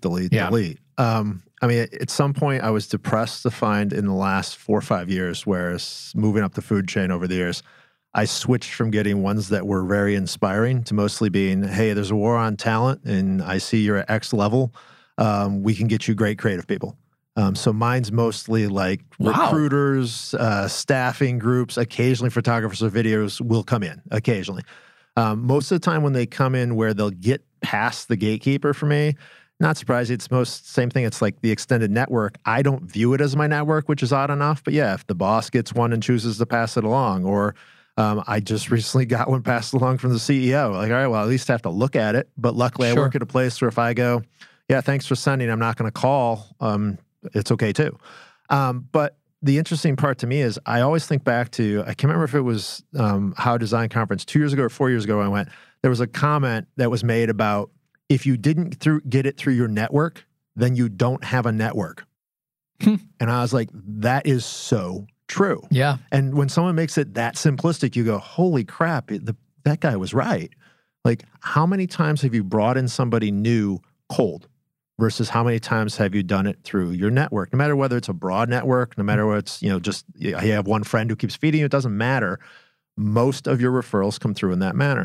At some point I was depressed to find in the last 4 or 5 years, whereas moving up the food chain over the years, I switched from getting ones that were very inspiring to mostly being, hey, there's a war on talent and I see you're at X level. We can get you great creative people. So mine's mostly like recruiters, staffing groups, occasionally photographers or videos will come in occasionally. Most of the time when they come in where they'll get past the gatekeeper for me, not surprising, it's same thing. It's like the extended network. I don't view it as my network, which is odd enough. But if the boss gets one and chooses to pass it along, or I just recently got one passed along from the CEO. Like, all right, well, at least I have to look at it. But luckily I work at a place where if I go, thanks for sending, I'm not going to call, it's okay too. But the interesting part to me is I always think back to, I can't remember if it was How Design Conference 2 years ago or 4 years ago, I went, there was a comment that was made about, if you didn't get it through your network, then you don't have a network. And I was like, that is so true. Yeah. And when someone makes it that simplistic, you go, holy crap, that guy was right. Like, how many times have you brought in somebody new cold versus how many times have you done it through your network? No matter whether it's a broad network, no matter whether it's, just you have one friend who keeps feeding you, it doesn't matter. Most of your referrals come through in that manner.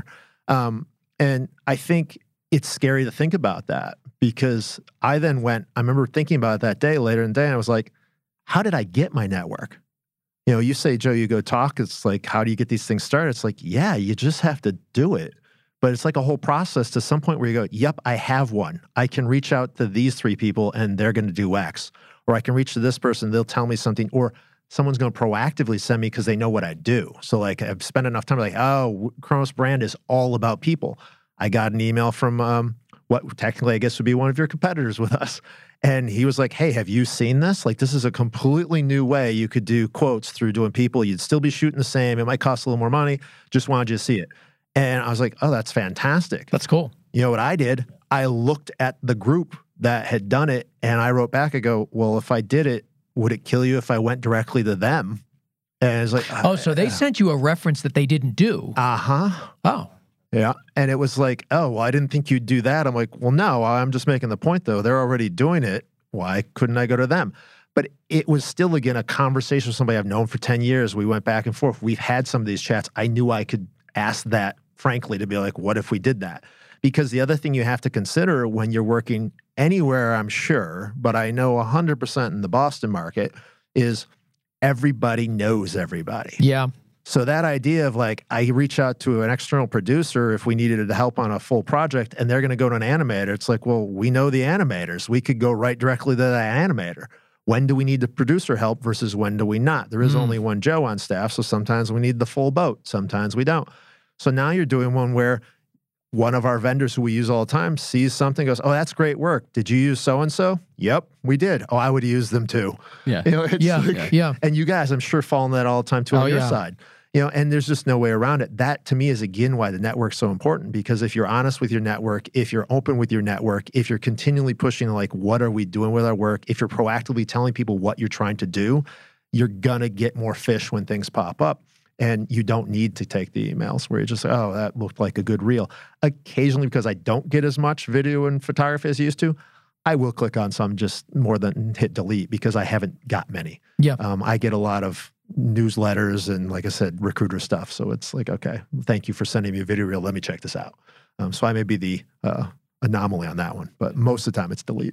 And I think it's scary to think about that, because I remember thinking about it that day, later in the day, and I was like, how did I get my network? You say, Joe, you go talk, it's like, how do you get these things started? It's like, yeah, you just have to do it. But it's like a whole process to some point where you go, yep, I have one. I can reach out to these 3 people and they're going to do X. Or I can reach to this person, they'll tell me something. Or someone's going to proactively send me because they know what I do. So like, I've spent enough time like, oh, Kronos Brand is all about people. I got an email from what technically I guess would be one of your competitors with us. And he was like, hey, have you seen this? Like, this is a completely new way you could do quotes through doing people. You'd still be shooting the same. It might cost a little more money. Just wanted you to see it. And I was like, oh, that's fantastic. That's cool. You know what I did? I looked at the group that had done it, and I wrote back, I go, well, if I did it, would it kill you if I went directly to them? And it's like, oh, so they sent you a reference that they didn't do. Uh-huh. Oh. Yeah. And it was like, oh, well, I didn't think you'd do that. I'm like, well, no, I'm just making the point, though. They're already doing it. Why couldn't I go to them? But it was still, again, a conversation with somebody I've known for 10 years. We went back and forth. We've had some of these chats. I knew I could ask that, frankly, to be like, what if we did that? Because the other thing you have to consider when you're working anywhere, I'm sure, but I know 100% in the Boston market, is everybody knows everybody. Yeah. So that idea of like, I reach out to an external producer if we needed help on a full project and they're going to go to an animator. It's like, well, we know the animators. We could go right directly to that animator. When do we need the producer help versus when do we not? There is only one Joe on staff, so sometimes we need the full boat. Sometimes we don't. So now you're doing one where one of our vendors who we use all the time sees something, goes, oh, that's great work. Did you use so-and-so? Yep, we did. Oh, I would use them too. Yeah. Yeah. And you guys, I'm sure, fall in that all the time too on your side. And there's just no way around it. That, to me, is, again, why the network's so important, because if you're honest with your network, if you're open with your network, if you're continually pushing, like, what are we doing with our work, if you're proactively telling people what you're trying to do, you're going to get more fish when things pop up. And you don't need to take the emails where you just say, oh, that looked like a good reel. Occasionally, because I don't get as much video and photography as I used to, I will click on some just more than hit delete because I haven't got many. Yeah. I get a lot of newsletters and, like I said, recruiter stuff. So it's like, okay, thank you for sending me a video reel. Let me check this out. So I may be the anomaly on that one, but most of the time it's delete.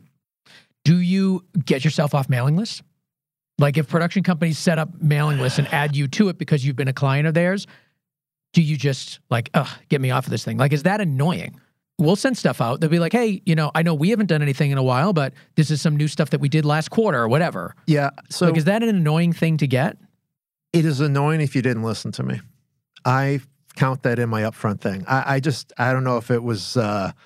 Do you get yourself off mailing lists? Like, if production companies set up mailing lists and add you to it because you've been a client of theirs, do you just like, get me off of this thing? Like, is that annoying? We'll send stuff out. They'll be like, hey, I know we haven't done anything in a while, but this is some new stuff that we did last quarter or whatever. Yeah. So like, is that an annoying thing to get? It is annoying if you didn't listen to me. I count that in my upfront thing. I don't know if it was,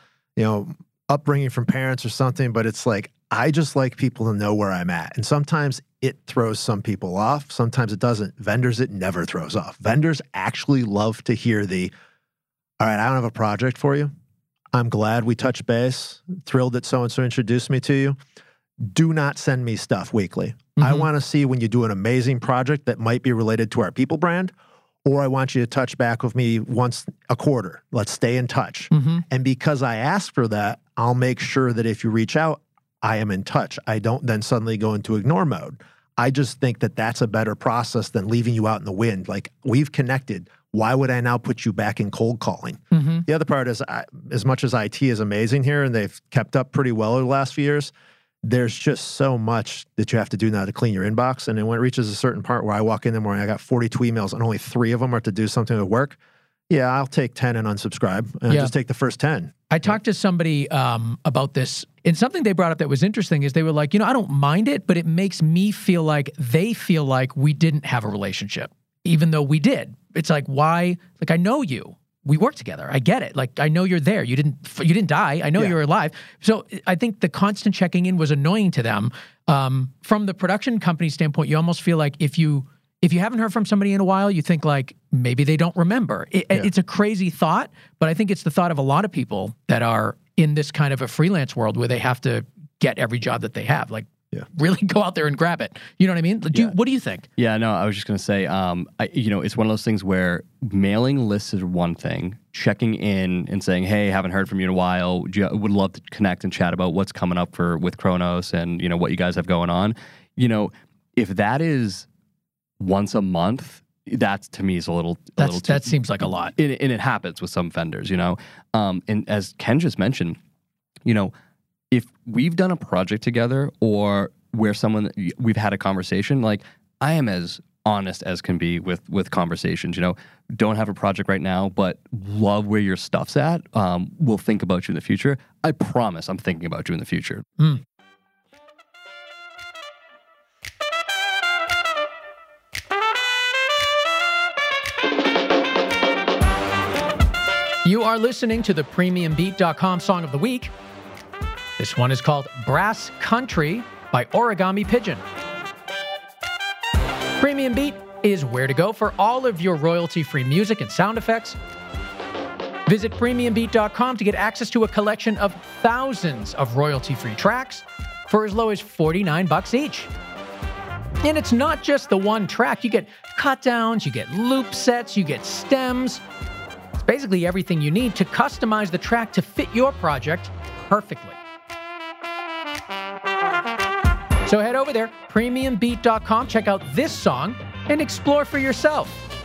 upbringing from parents or something, but it's like, I just like people to know where I'm at. And sometimes it throws some people off. Sometimes it doesn't. Vendors, it never throws off. Vendors actually love to hear all right, I don't have a project for you. I'm glad we touched base. Thrilled that so-and-so introduced me to you. Do not send me stuff weekly. Mm-hmm. I want to see when you do an amazing project that might be related to our people brand, or I want you to touch back with me once a quarter. Let's stay in touch. Mm-hmm. And because I asked for that, I'll make sure that if you reach out, I am in touch. I don't then suddenly go into ignore mode. I just think that that's a better process than leaving you out in the wind. Like, we've connected. Why would I now put you back in cold calling? Mm-hmm. The other part is, as much as IT is amazing here and they've kept up pretty well over the last few years, there's just so much that you have to do now to clean your inbox. And then when it reaches a certain part where I walk in the morning, I got 42 emails and only 3 of them are to do something with work. Yeah, I'll take 10 and unsubscribe, and just take the first 10. I talked to somebody about this, and something they brought up that was interesting is they were like, I don't mind it, but it makes me feel like they feel like we didn't have a relationship, even though we did. It's like, why? Like, I know you. We work together. I get it. Like, I know you're there. You didn't die. I know you're alive. So I think the constant checking in was annoying to them. From the production company standpoint, you almost feel like if you haven't heard from somebody in a while, you think like maybe they don't remember. It's a crazy thought, but I think it's the thought of a lot of people that are in this kind of a freelance world where they have to get every job that they have. Like, Yeah. really go out there and grab it. You know what I mean? What do you think? Yeah, no, I was just going to say, it's one of those things where mailing lists is one thing, checking in and saying, hey, haven't heard from you in a while. Would love to connect and chat about what's coming up with Kronos and, what you guys have going on. If that is once a month, that to me is a little too... That seems like a lot. And it happens with some vendors, and as Ken just mentioned, if we've done a project together or where we've had a conversation, like I am as honest as can be with conversations, don't have a project right now, but love where your stuff's at. We'll think about you in the future. I promise I'm thinking about you in the future. You are listening to the PremiumBeat.com Song of the Week. This one is called Brass Country by Origami Pigeon. Premium Beat is where to go for all of your royalty-free music and sound effects. Visit PremiumBeat.com to get access to a collection of thousands of royalty-free tracks for as low as $49 each. And it's not just the one track. You get cut downs, you get loop sets, you get stems. It's basically everything you need to customize the track to fit your project perfectly. So head over there, PremiumBeat.com, check out this song, and explore for yourself.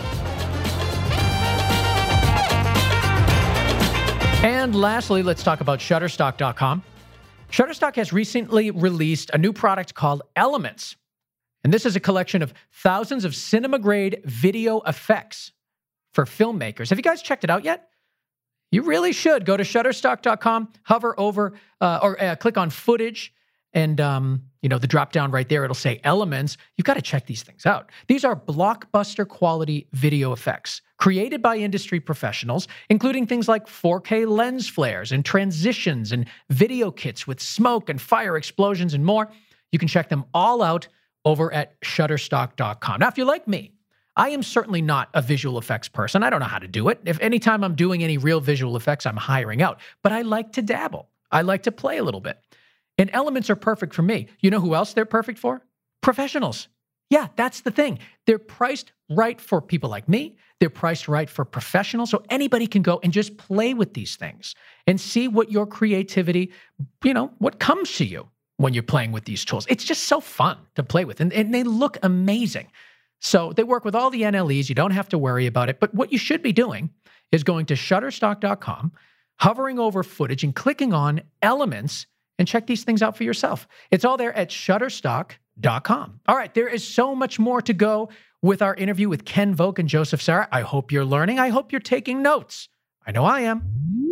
And lastly, let's talk about Shutterstock.com. Shutterstock has recently released a new product called Elements. And this is a collection of thousands of cinema-grade video effects for filmmakers. Have you guys checked it out yet? You really should. Go to Shutterstock.com, hover over, or click on footage, and the drop down right there, it'll say Elements. You've got to check these things out. These are blockbuster quality video effects created by industry professionals, including things like 4K lens flares and transitions and video kits with smoke and fire explosions and more. You can check them all out over at Shutterstock.com. Now, if you're like me, I am certainly not a visual effects person. I don't know how to do it. If anytime I'm doing any real visual effects, I'm hiring out. But I like to dabble. I like to play a little bit. And Elements are perfect for me. You know who else they're perfect for? Professionals. Yeah, that's the thing. They're priced right for people like me. They're priced right for professionals. So anybody can go and just play with these things and see what your creativity, what comes to you when you're playing with these tools. It's just so fun to play with. And they look amazing. So they work with all the NLEs. You don't have to worry about it. But what you should be doing is going to Shutterstock.com, hovering over footage and clicking on Elements, and check these things out for yourself. It's all there at Shutterstock.com. All right, there is so much more to go with our interview with Ken Volk and Joseph Sarah. I hope you're learning. I hope you're taking notes. I know I am.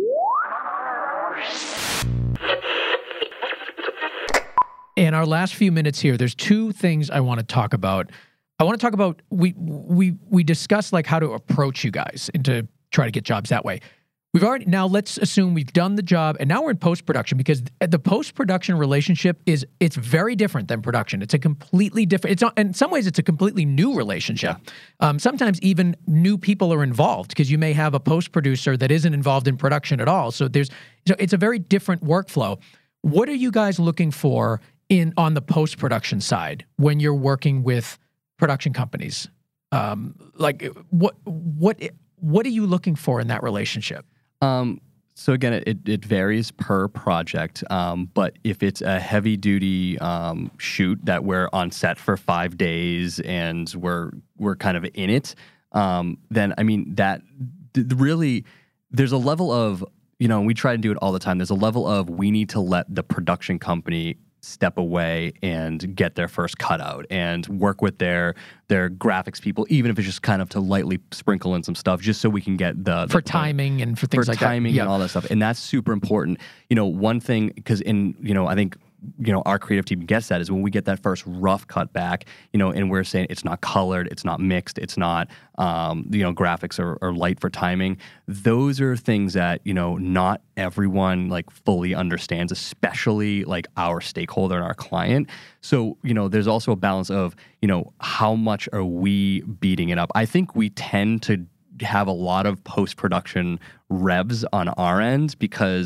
In our last few minutes here, there's two things I want to talk about. I want to talk about, we discussed like how to approach you guys and to try to get jobs that way. Now let's assume we've done the job and now we're in post-production, because the post-production relationship it's very different than production. It's a completely different, in some ways it's a completely new relationship. Yeah. Sometimes even new people are involved because you may have a post-producer that isn't involved in production at all. So it's a very different workflow. What are you guys looking for on the post-production side when you're working with production companies? What are you looking for in that relationship? So again, it varies per project, but if it's a heavy duty shoot that we're on set for 5 days and we're kind of in it, then I mean that really there's a level of, we try to do it all the time. There's a level of we need to let the production company step away and get their first cutout and work with their graphics people, even if it's just kind of to lightly sprinkle in some stuff, just so we can get for timing and for things like that. For timing and all that stuff. And that's super important. One thing, because I think, our creative team gets that, is when we get that first rough cut back, and we're saying it's not colored, it's not mixed, it's not, graphics are light for timing. Those are things that, not everyone like fully understands, especially like our stakeholder and our client. So, there's also a balance of, how much are we beating it up? I think we tend to have a lot of post-production revs on our end because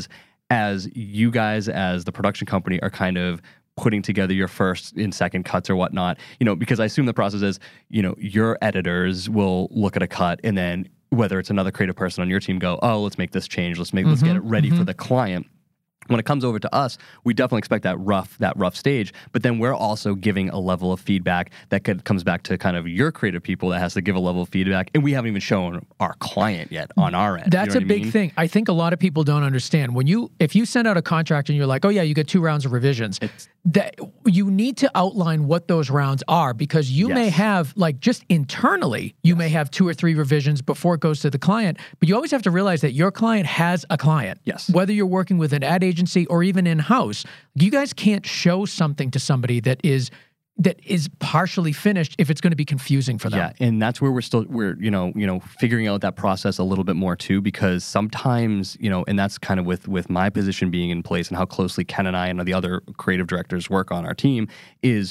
as you guys, as the production company, are kind of putting together your first and second cuts or whatnot, because I assume the process is, your editors will look at a cut and then whether it's another creative person on your team go, oh, let's make this change. Let's get it ready for the client. When it comes over to us, we definitely expect that rough stage, but then we're also giving a level of feedback that comes back to kind of your creative people that has to give a level of feedback, and we haven't even shown our client yet on our end. That's a big thing. I think a lot of people don't understand. If you send out a contract and you're like, oh yeah, you get 2 rounds of revisions, that you need to outline what those rounds are, because you may have, like, just internally, you may have 2 or 3 revisions before it goes to the client, but you always have to realize that your client has a client. Yes. Whether you're working with an ad agency or even in-house, you guys can't show something to somebody that is partially finished if it's going to be confusing for them. Yeah, and that's where we're figuring out that process a little bit more too, because sometimes, and that's kind of with my position being in place and how closely Ken and I and the other creative directors work on our team is,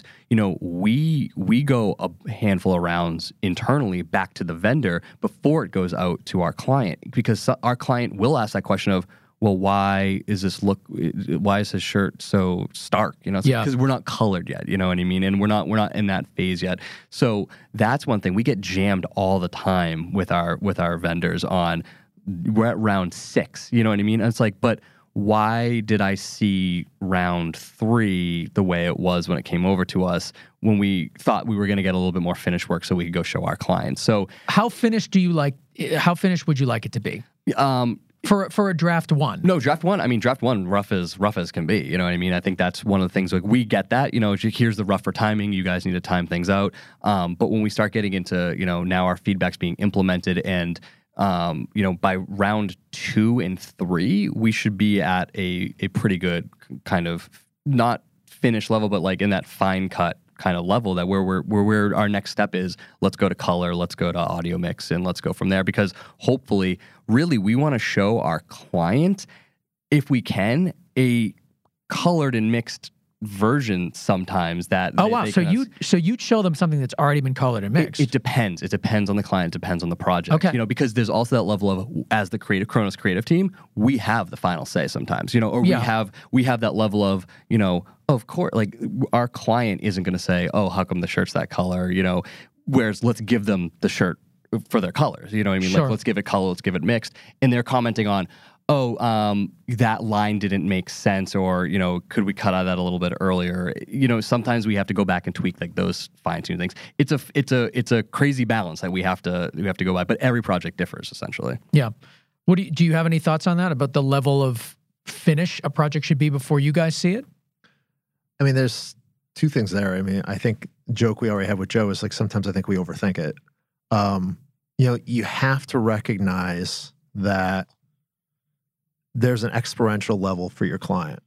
we go a handful of rounds internally back to the vendor before it goes out to our client, because our client will ask that question of, well, why is this shirt so stark? Because we're not colored yet, you know what I mean? And we're not in that phase yet. So that's one thing. We get jammed all the time with our vendors on, we're at round 6, you know what I mean? And it's like, but why did I see round 3 the way it was when it came over to us, when we thought we were going to get a little bit more finished work so we could go show our clients? So how finished would you like it to be? For a draft 1? No, draft 1. I mean, draft 1, rough as can be. You know what I mean? I think that's one of the things, like, we get that, here's the rough for timing. You guys need to time things out. But when we start getting into, now our feedback's being implemented and, by round 2 and 3, we should be at a pretty good kind of, not finished level, but like in that fine cut kind of level, that where our next step is, let's go to color, let's go to audio mix, and let's go from there. Because hopefully, really, we want to show our client, if we can, a colored and mixed version sometimes that. Oh, wow. So you'd show them something that's already been colored and mixed. It depends. It depends on the client. It depends on the project. Okay. Because there's also that level of, as the Kronos creative team, we have the final say sometimes, or we have that level of, of course, like, our client isn't going to say, oh, how come the shirt's that color, whereas let's give them the shirt for their colors, you know what I mean? Sure. Like, let's give it color, let's give it mixed. And they're commenting on, that line didn't make sense, or, could we cut out that a little bit earlier? Sometimes we have to go back and tweak, like, those fine-tuned things. It's a crazy balance that we have to go by, but every project differs essentially. Yeah. Do you have any thoughts on that, about the level of finish a project should be before you guys see it? I mean, there's 2 things there. I mean, I think joke we already have with Joe is, like, sometimes I think we overthink it. You have to recognize that there's an experiential level for your client.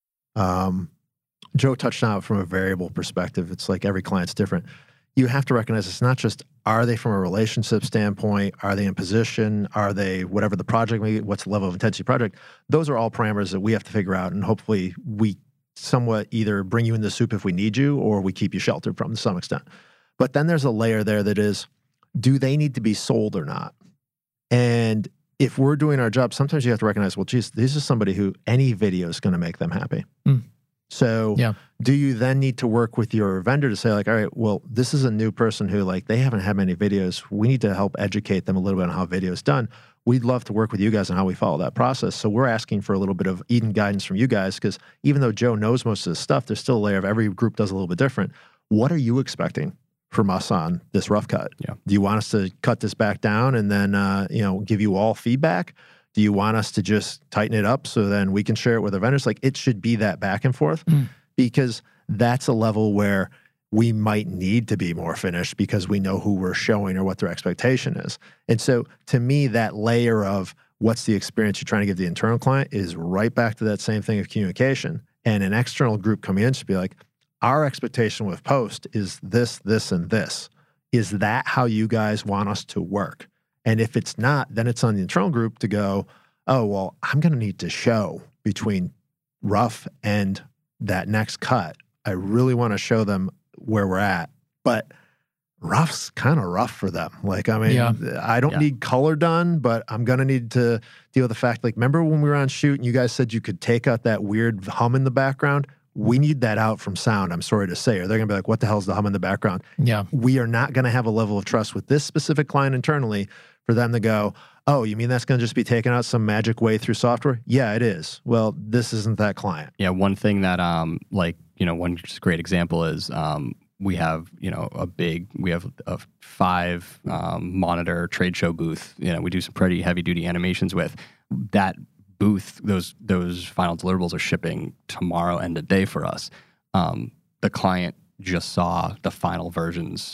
Joe touched on it from a variable perspective. It's like every client's different. You have to recognize it's not just, are they from a relationship standpoint? Are they in position? Are they whatever the project may be? What's the level of intensity project? Those are all parameters that we have to figure out, and hopefully we somewhat either bring you in the soup if we need you, or we keep you sheltered from, to some extent. But then there's a layer there that is, do they need to be sold or not? And if we're doing our job, sometimes you have to recognize, well, geez, this is somebody who any video is going to make them happy. So do you then need to work with your vendor to say, like, all right, well, this is a new person who, like, they haven't had many videos. We need to help educate them a little bit on how video is done. We'd love to work with you guys on how we follow that process. So we're asking for a little bit of Eden guidance from you guys, because even though Joe knows most of this stuff, there's still a layer of every group does a little bit different. What are you expecting from us on this rough cut? Yeah. Do you want us to cut this back down and then, give you all feedback? Do you want us to just tighten it up so then we can share it with our vendors? Like, it should be that back and forth, because that's a level where we might need to be more finished because we know who we're showing or what their expectation is. And so to me, that layer of what's the experience you're trying to give the internal client is right back to that same thing of communication. And an external group coming in should be like, our expectation with post is this, this, and this. Is that how you guys want us to work? And if it's not, then it's on the internal group to go, oh, well, I'm going to need to show between rough and that next cut. I really want to show them where we're at. But rough's kind of rough for them. Like, I mean, Yeah. I don't need color done, but I'm going to need to deal with the fact, like, remember when we were on shoot and you guys said you could take out that weird hum in the background? We need that out from sound, I'm sorry to say, or they're going to be like, what the hell's the hum in the background? Yeah. We are not going to have a level of trust with this specific client internally for them to go, oh, you mean that's going to just be taken out some magic way through software? Yeah, it is. Well, this isn't that client. Yeah, one thing that one just great example is we have a 5 monitor trade show booth. We do some pretty heavy duty animations with that booth. Those final deliverables are shipping tomorrow end of day for us. The client just saw the final versions,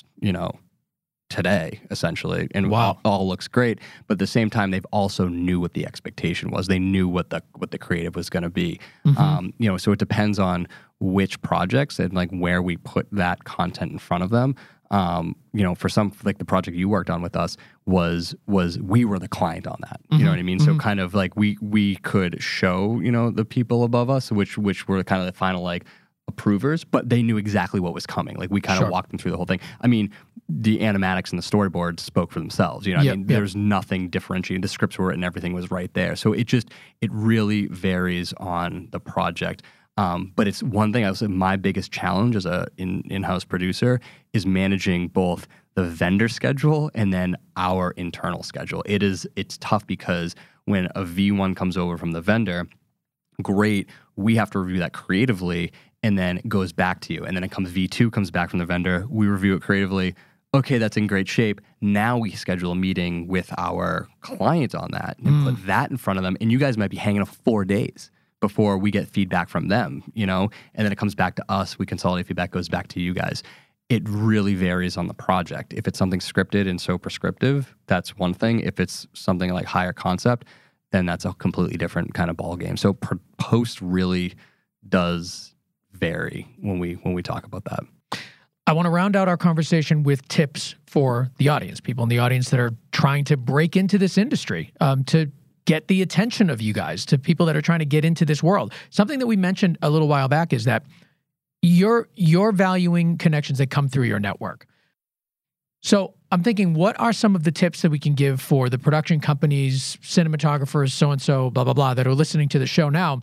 today, essentially, and all looks great. But at the same time, they've also knew what the expectation was. They knew what the creative was going to be. Mm-hmm. So it depends on which projects and like where we put that content in front of them. For some, like the project you worked on with us was we were the client on that. You know what I mean? So kind of like we could show the people above us, which were kind of the final like approvers, but they knew exactly what was coming. Like we kind of walked them through the whole thing. I mean, the animatics and the storyboards spoke for themselves. There's nothing differentiating. The scripts were written, everything was right there. So it really varies on the project. But it's one thing I would say my biggest challenge as a in-house producer is managing both the vendor schedule and then our internal schedule. It's tough because when a V1 comes over from the vendor, great, we have to review that creatively, and then it goes back to you. And then it comes V2 comes back from the vendor. We review it creatively. Okay, that's in great shape. Now we schedule a meeting with our client on that and put that in front of them. And you guys might be hanging up 4 days before we get feedback from them, and then it comes back to us. We consolidate feedback, goes back to you guys. It really varies on the project. If it's something scripted and so prescriptive, that's one thing. If it's something like higher concept, then that's a completely different kind of ball game. So post really does vary when we talk about that. I want to round out our conversation with tips for the audience, people in the audience that are trying to break into this industry, to get the attention of you guys, to people that are trying to get into this world. Something that we mentioned a little while back is that you're valuing connections that come through your network. So I'm thinking, what are some of the tips that we can give for the production companies, cinematographers, so-and-so, blah, blah, blah, that are listening to the show now?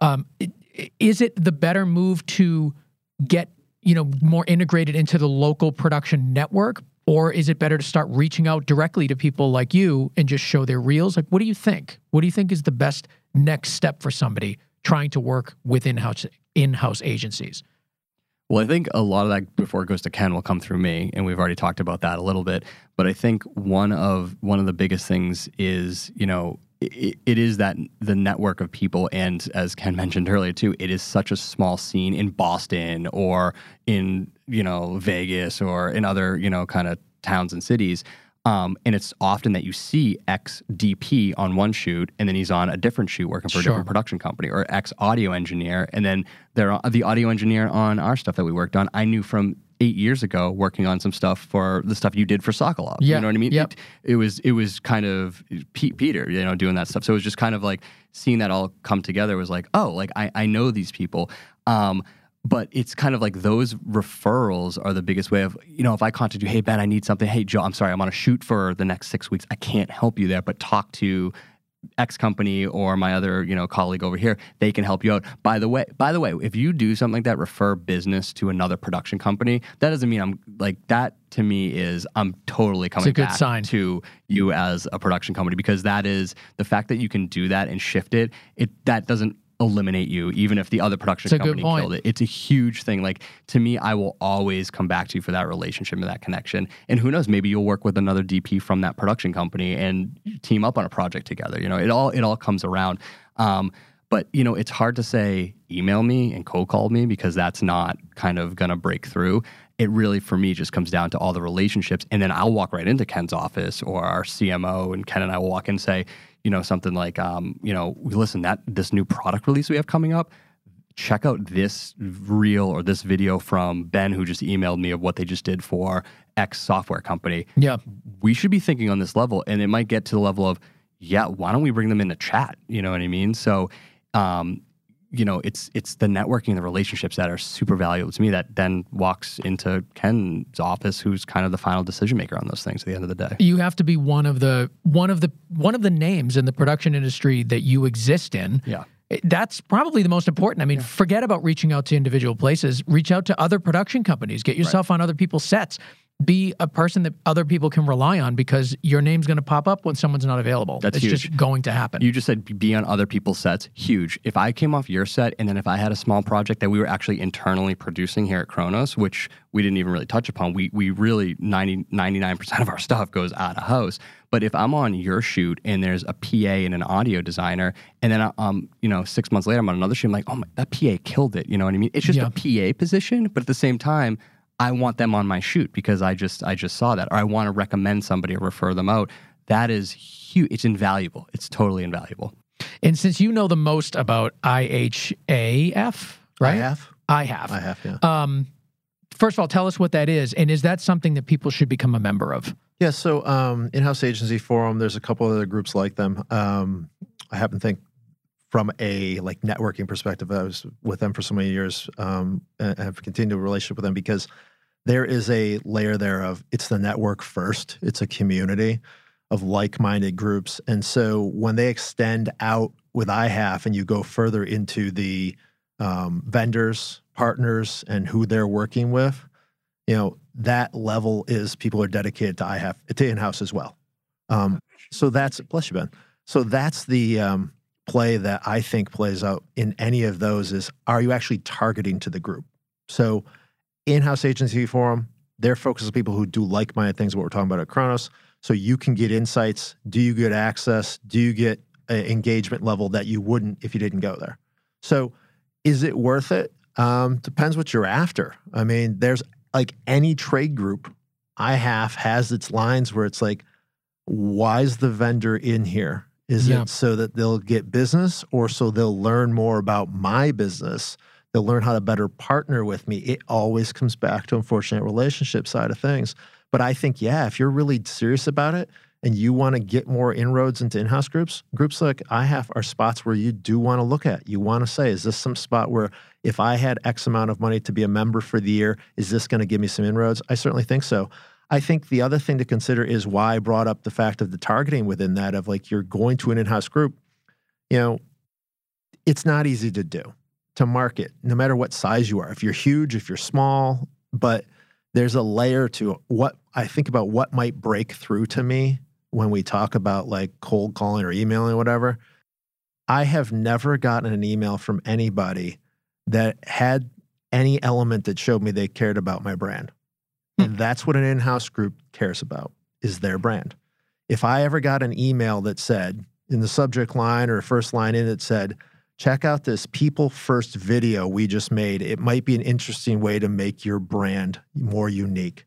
Is it the better move to get, more integrated into the local production network? Or is it better to start reaching out directly to people like you and just show their reels? Like, what do you think? What do you think is the best next step for somebody trying to work with in-house agencies? Well, I think a lot of that before it goes to Ken will come through me, and we've already talked about that a little bit. But I think one of the biggest things is, it is that the network of people, and as Ken mentioned earlier too, it is such a small scene in Boston or in Vegas or in other kind of towns and cities, and it's often that you see X DP on one shoot and then he's on a different shoot working for a different production company, or X audio engineer, and then they're the audio engineer on our stuff that we worked on. I knew from 8 years ago working on some stuff for the stuff you did for Sokolov. Yeah. You know what I mean? Yep. It was kind of Peter, doing that stuff. So it was just kind of like seeing that all come together was like, oh, like I know these people. But it's kind of like those referrals are the biggest way of, if I contact you, hey, Ben, I need something. Hey, Joe, I'm sorry, I'm on a shoot for the next 6 weeks. I can't help you there, but talk to X company or my other, colleague over here. They can help you out. By the way, if you do something like that, refer business to another production company, that doesn't mean I'm like, that to me is I'm totally coming back to you as a production company, because that is the fact that you can do that and shift it. That doesn't eliminate you, even if the other production company killed it. It's a huge thing. Like, to me, I will always come back to you for that relationship and that connection. And who knows, maybe you'll work with another DP from that production company and team up on a project together. It all comes around. But it's hard to say email me and cold call me, because that's not kind of gonna break through. It really, for me, just comes down to all the relationships. And then I'll walk right into Ken's office or our CMO, and Ken and I will walk in and say, something like, listen, this new product release we have coming up, check out this reel or this video from Ben, who just emailed me of what they just did for X software company. Yeah. We should be thinking on this level, and it might get to the level of, why don't we bring them in to chat? You know what I mean? So, it's the networking, the relationships that are super valuable to me that then walks into Ken's office, who's kind of the final decision maker on those things at the end of the day. You have to be one of the names in the production industry that you exist in. Yeah. That's probably the most important. I mean, forget about reaching out to individual places. Reach out to other production companies. Get yourself on other people's sets. Be a person that other people can rely on, because your name's going to pop up when someone's not available. That's it's huge. Just going to happen. You just said be on other people's sets. Huge. If I came off your set, and then if I had a small project that we were actually internally producing here at Kronos, which we didn't even really touch upon, we really 99% of our stuff goes out of house. But if I'm on your shoot and there's a PA and an audio designer, and then 6 months later I'm on another shoot, I'm like, oh, that PA killed it. You know what I mean? It's just a PA position, but at the same time, I want them on my shoot because I just saw that, or I want to recommend somebody or refer them out. That is huge. It's invaluable. It's totally invaluable. And since you know the most about IHAF, right? I have. Yeah. First of all, tell us what that is, and is that something that people should become a member of? Yeah. So, In-House Agency Forum. There's a couple other groups like them. I happen to think, from a networking perspective, I was with them for so many years, and have continued a relationship with them because there is a layer there of it's the network first. It's a community of like-minded groups. And so when they extend out with IHAF and you go further into the vendors, partners, and who they're working with, that level is people are dedicated to IHAF, to in-house as well. So that's, bless you, Ben. So that's the play that I think plays out in any of those is, are you actually targeting to the group? So In-House Agency Forum, they're focused on people who do like-minded things, what we're talking about at Kronos. So you can get insights. Do you get access? Do you get an engagement level that you wouldn't if you didn't go there? So is it worth it? Depends what you're after. I mean, there's any trade group, IHAF has its lines where it's like, why is the vendor in here? Is it so that they'll get business, or so they'll learn more about my business? They'll learn how to better partner with me. It always comes back to, unfortunate, relationship side of things. But I think, if you're really serious about it and you want to get more inroads into in-house groups like IHAF are spots where you do want to look at. You want to say, is this some spot where if I had X amount of money to be a member for the year, is this going to give me some inroads? I certainly think so. I think the other thing to consider is why I brought up the fact of the targeting within that of you're going to an in-house group. It's not easy to do, to market, no matter what size you are. If you're huge, if you're small, but there's a layer to what I think about what might break through to me when we talk about cold calling or emailing or whatever. I have never gotten an email from anybody that had any element that showed me they cared about my brand. And that's what an in-house group cares about, is their brand. If I ever got an email that said, in the subject line or first line in it said, check out this people first video we just made. It might be an interesting way to make your brand more unique.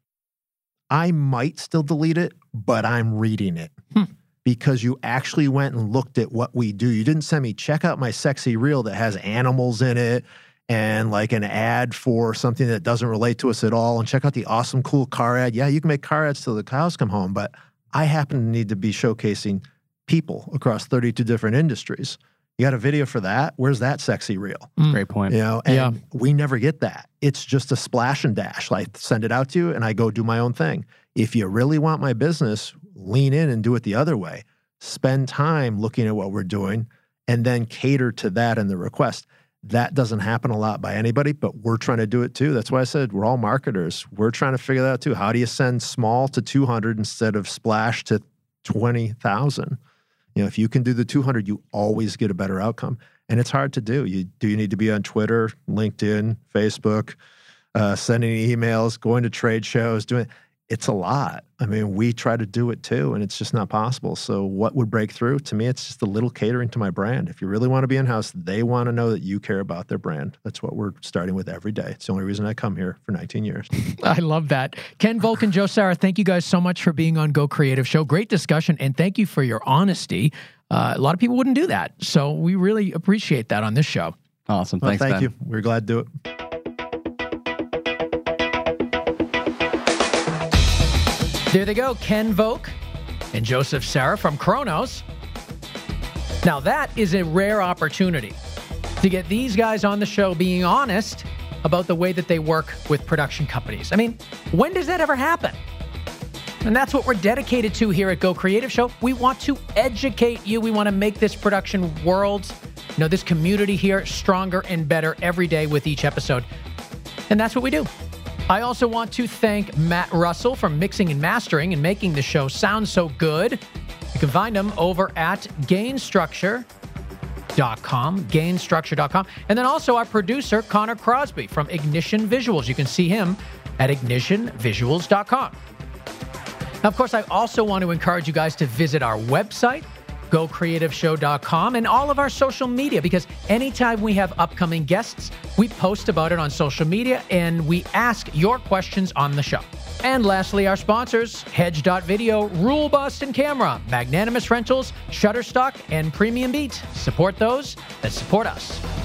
I might still delete it, but I'm reading it because you actually went and looked at what we do. You didn't send me, check out my sexy reel that has animals in it and an ad for something that doesn't relate to us at all, and check out the awesome, cool car ad. Yeah, you can make car ads till the cows come home, but I happen to need to be showcasing people across 32 different industries. You got a video for that? Where's that sexy reel? Great point. And we never get that. It's just a splash and dash. I send it out to you and I go do my own thing. If you really want my business, lean in and do it the other way. Spend time looking at what we're doing and then cater to that in the request. That doesn't happen a lot by anybody, but we're trying to do it too. That's why I said we're all marketers. We're trying to figure that out too. How do you send small to 200 instead of splash to 20,000? If you can do the 200, you always get a better outcome. And it's hard to do. You need to be on Twitter, LinkedIn, Facebook, sending emails, going to trade shows, it's a lot. I mean, we try to do it too, and it's just not possible. So what would break through? To me, it's just a little catering to my brand. If you really want to be in-house, they want to know that you care about their brand. That's what we're starting with every day. It's the only reason I come here for 19 years. I love that. Ken Volk and Joe Sarra, thank you guys so much for being on Go Creative Show. Great discussion, and thank you for your honesty. A lot of people wouldn't do that, so we really appreciate that on this show. Awesome. Thanks, thank Ben. you. We're glad to do it. There they go, Ken Volk and Joseph Sarra from Kronos. Now that is a rare opportunity. to get these guys on the show being honest about the way that they work with production companies. I mean, when does that ever happen? And that's what we're dedicated to here at Go Creative Show. We want to educate you. We want to make this production world, this community here, stronger and better every day with each episode. And that's what we do. I also want to thank Matt Russell for mixing and mastering and making the show sound so good. You can find him over at gainstructure.com. And then also our producer, Connor Crosby from Ignition Visuals. You can see him at ignitionvisuals.com. Now, of course, I also want to encourage you guys to visit our website, gocreativeshow.com, and all of our social media, because anytime we have upcoming guests, we post about it on social media and we ask your questions on the show. And lastly, our sponsors, Hedge.video, Rule Boston Camera, Magnanimous Rentals, Shutterstock, and Premium Beat. Support those that support us.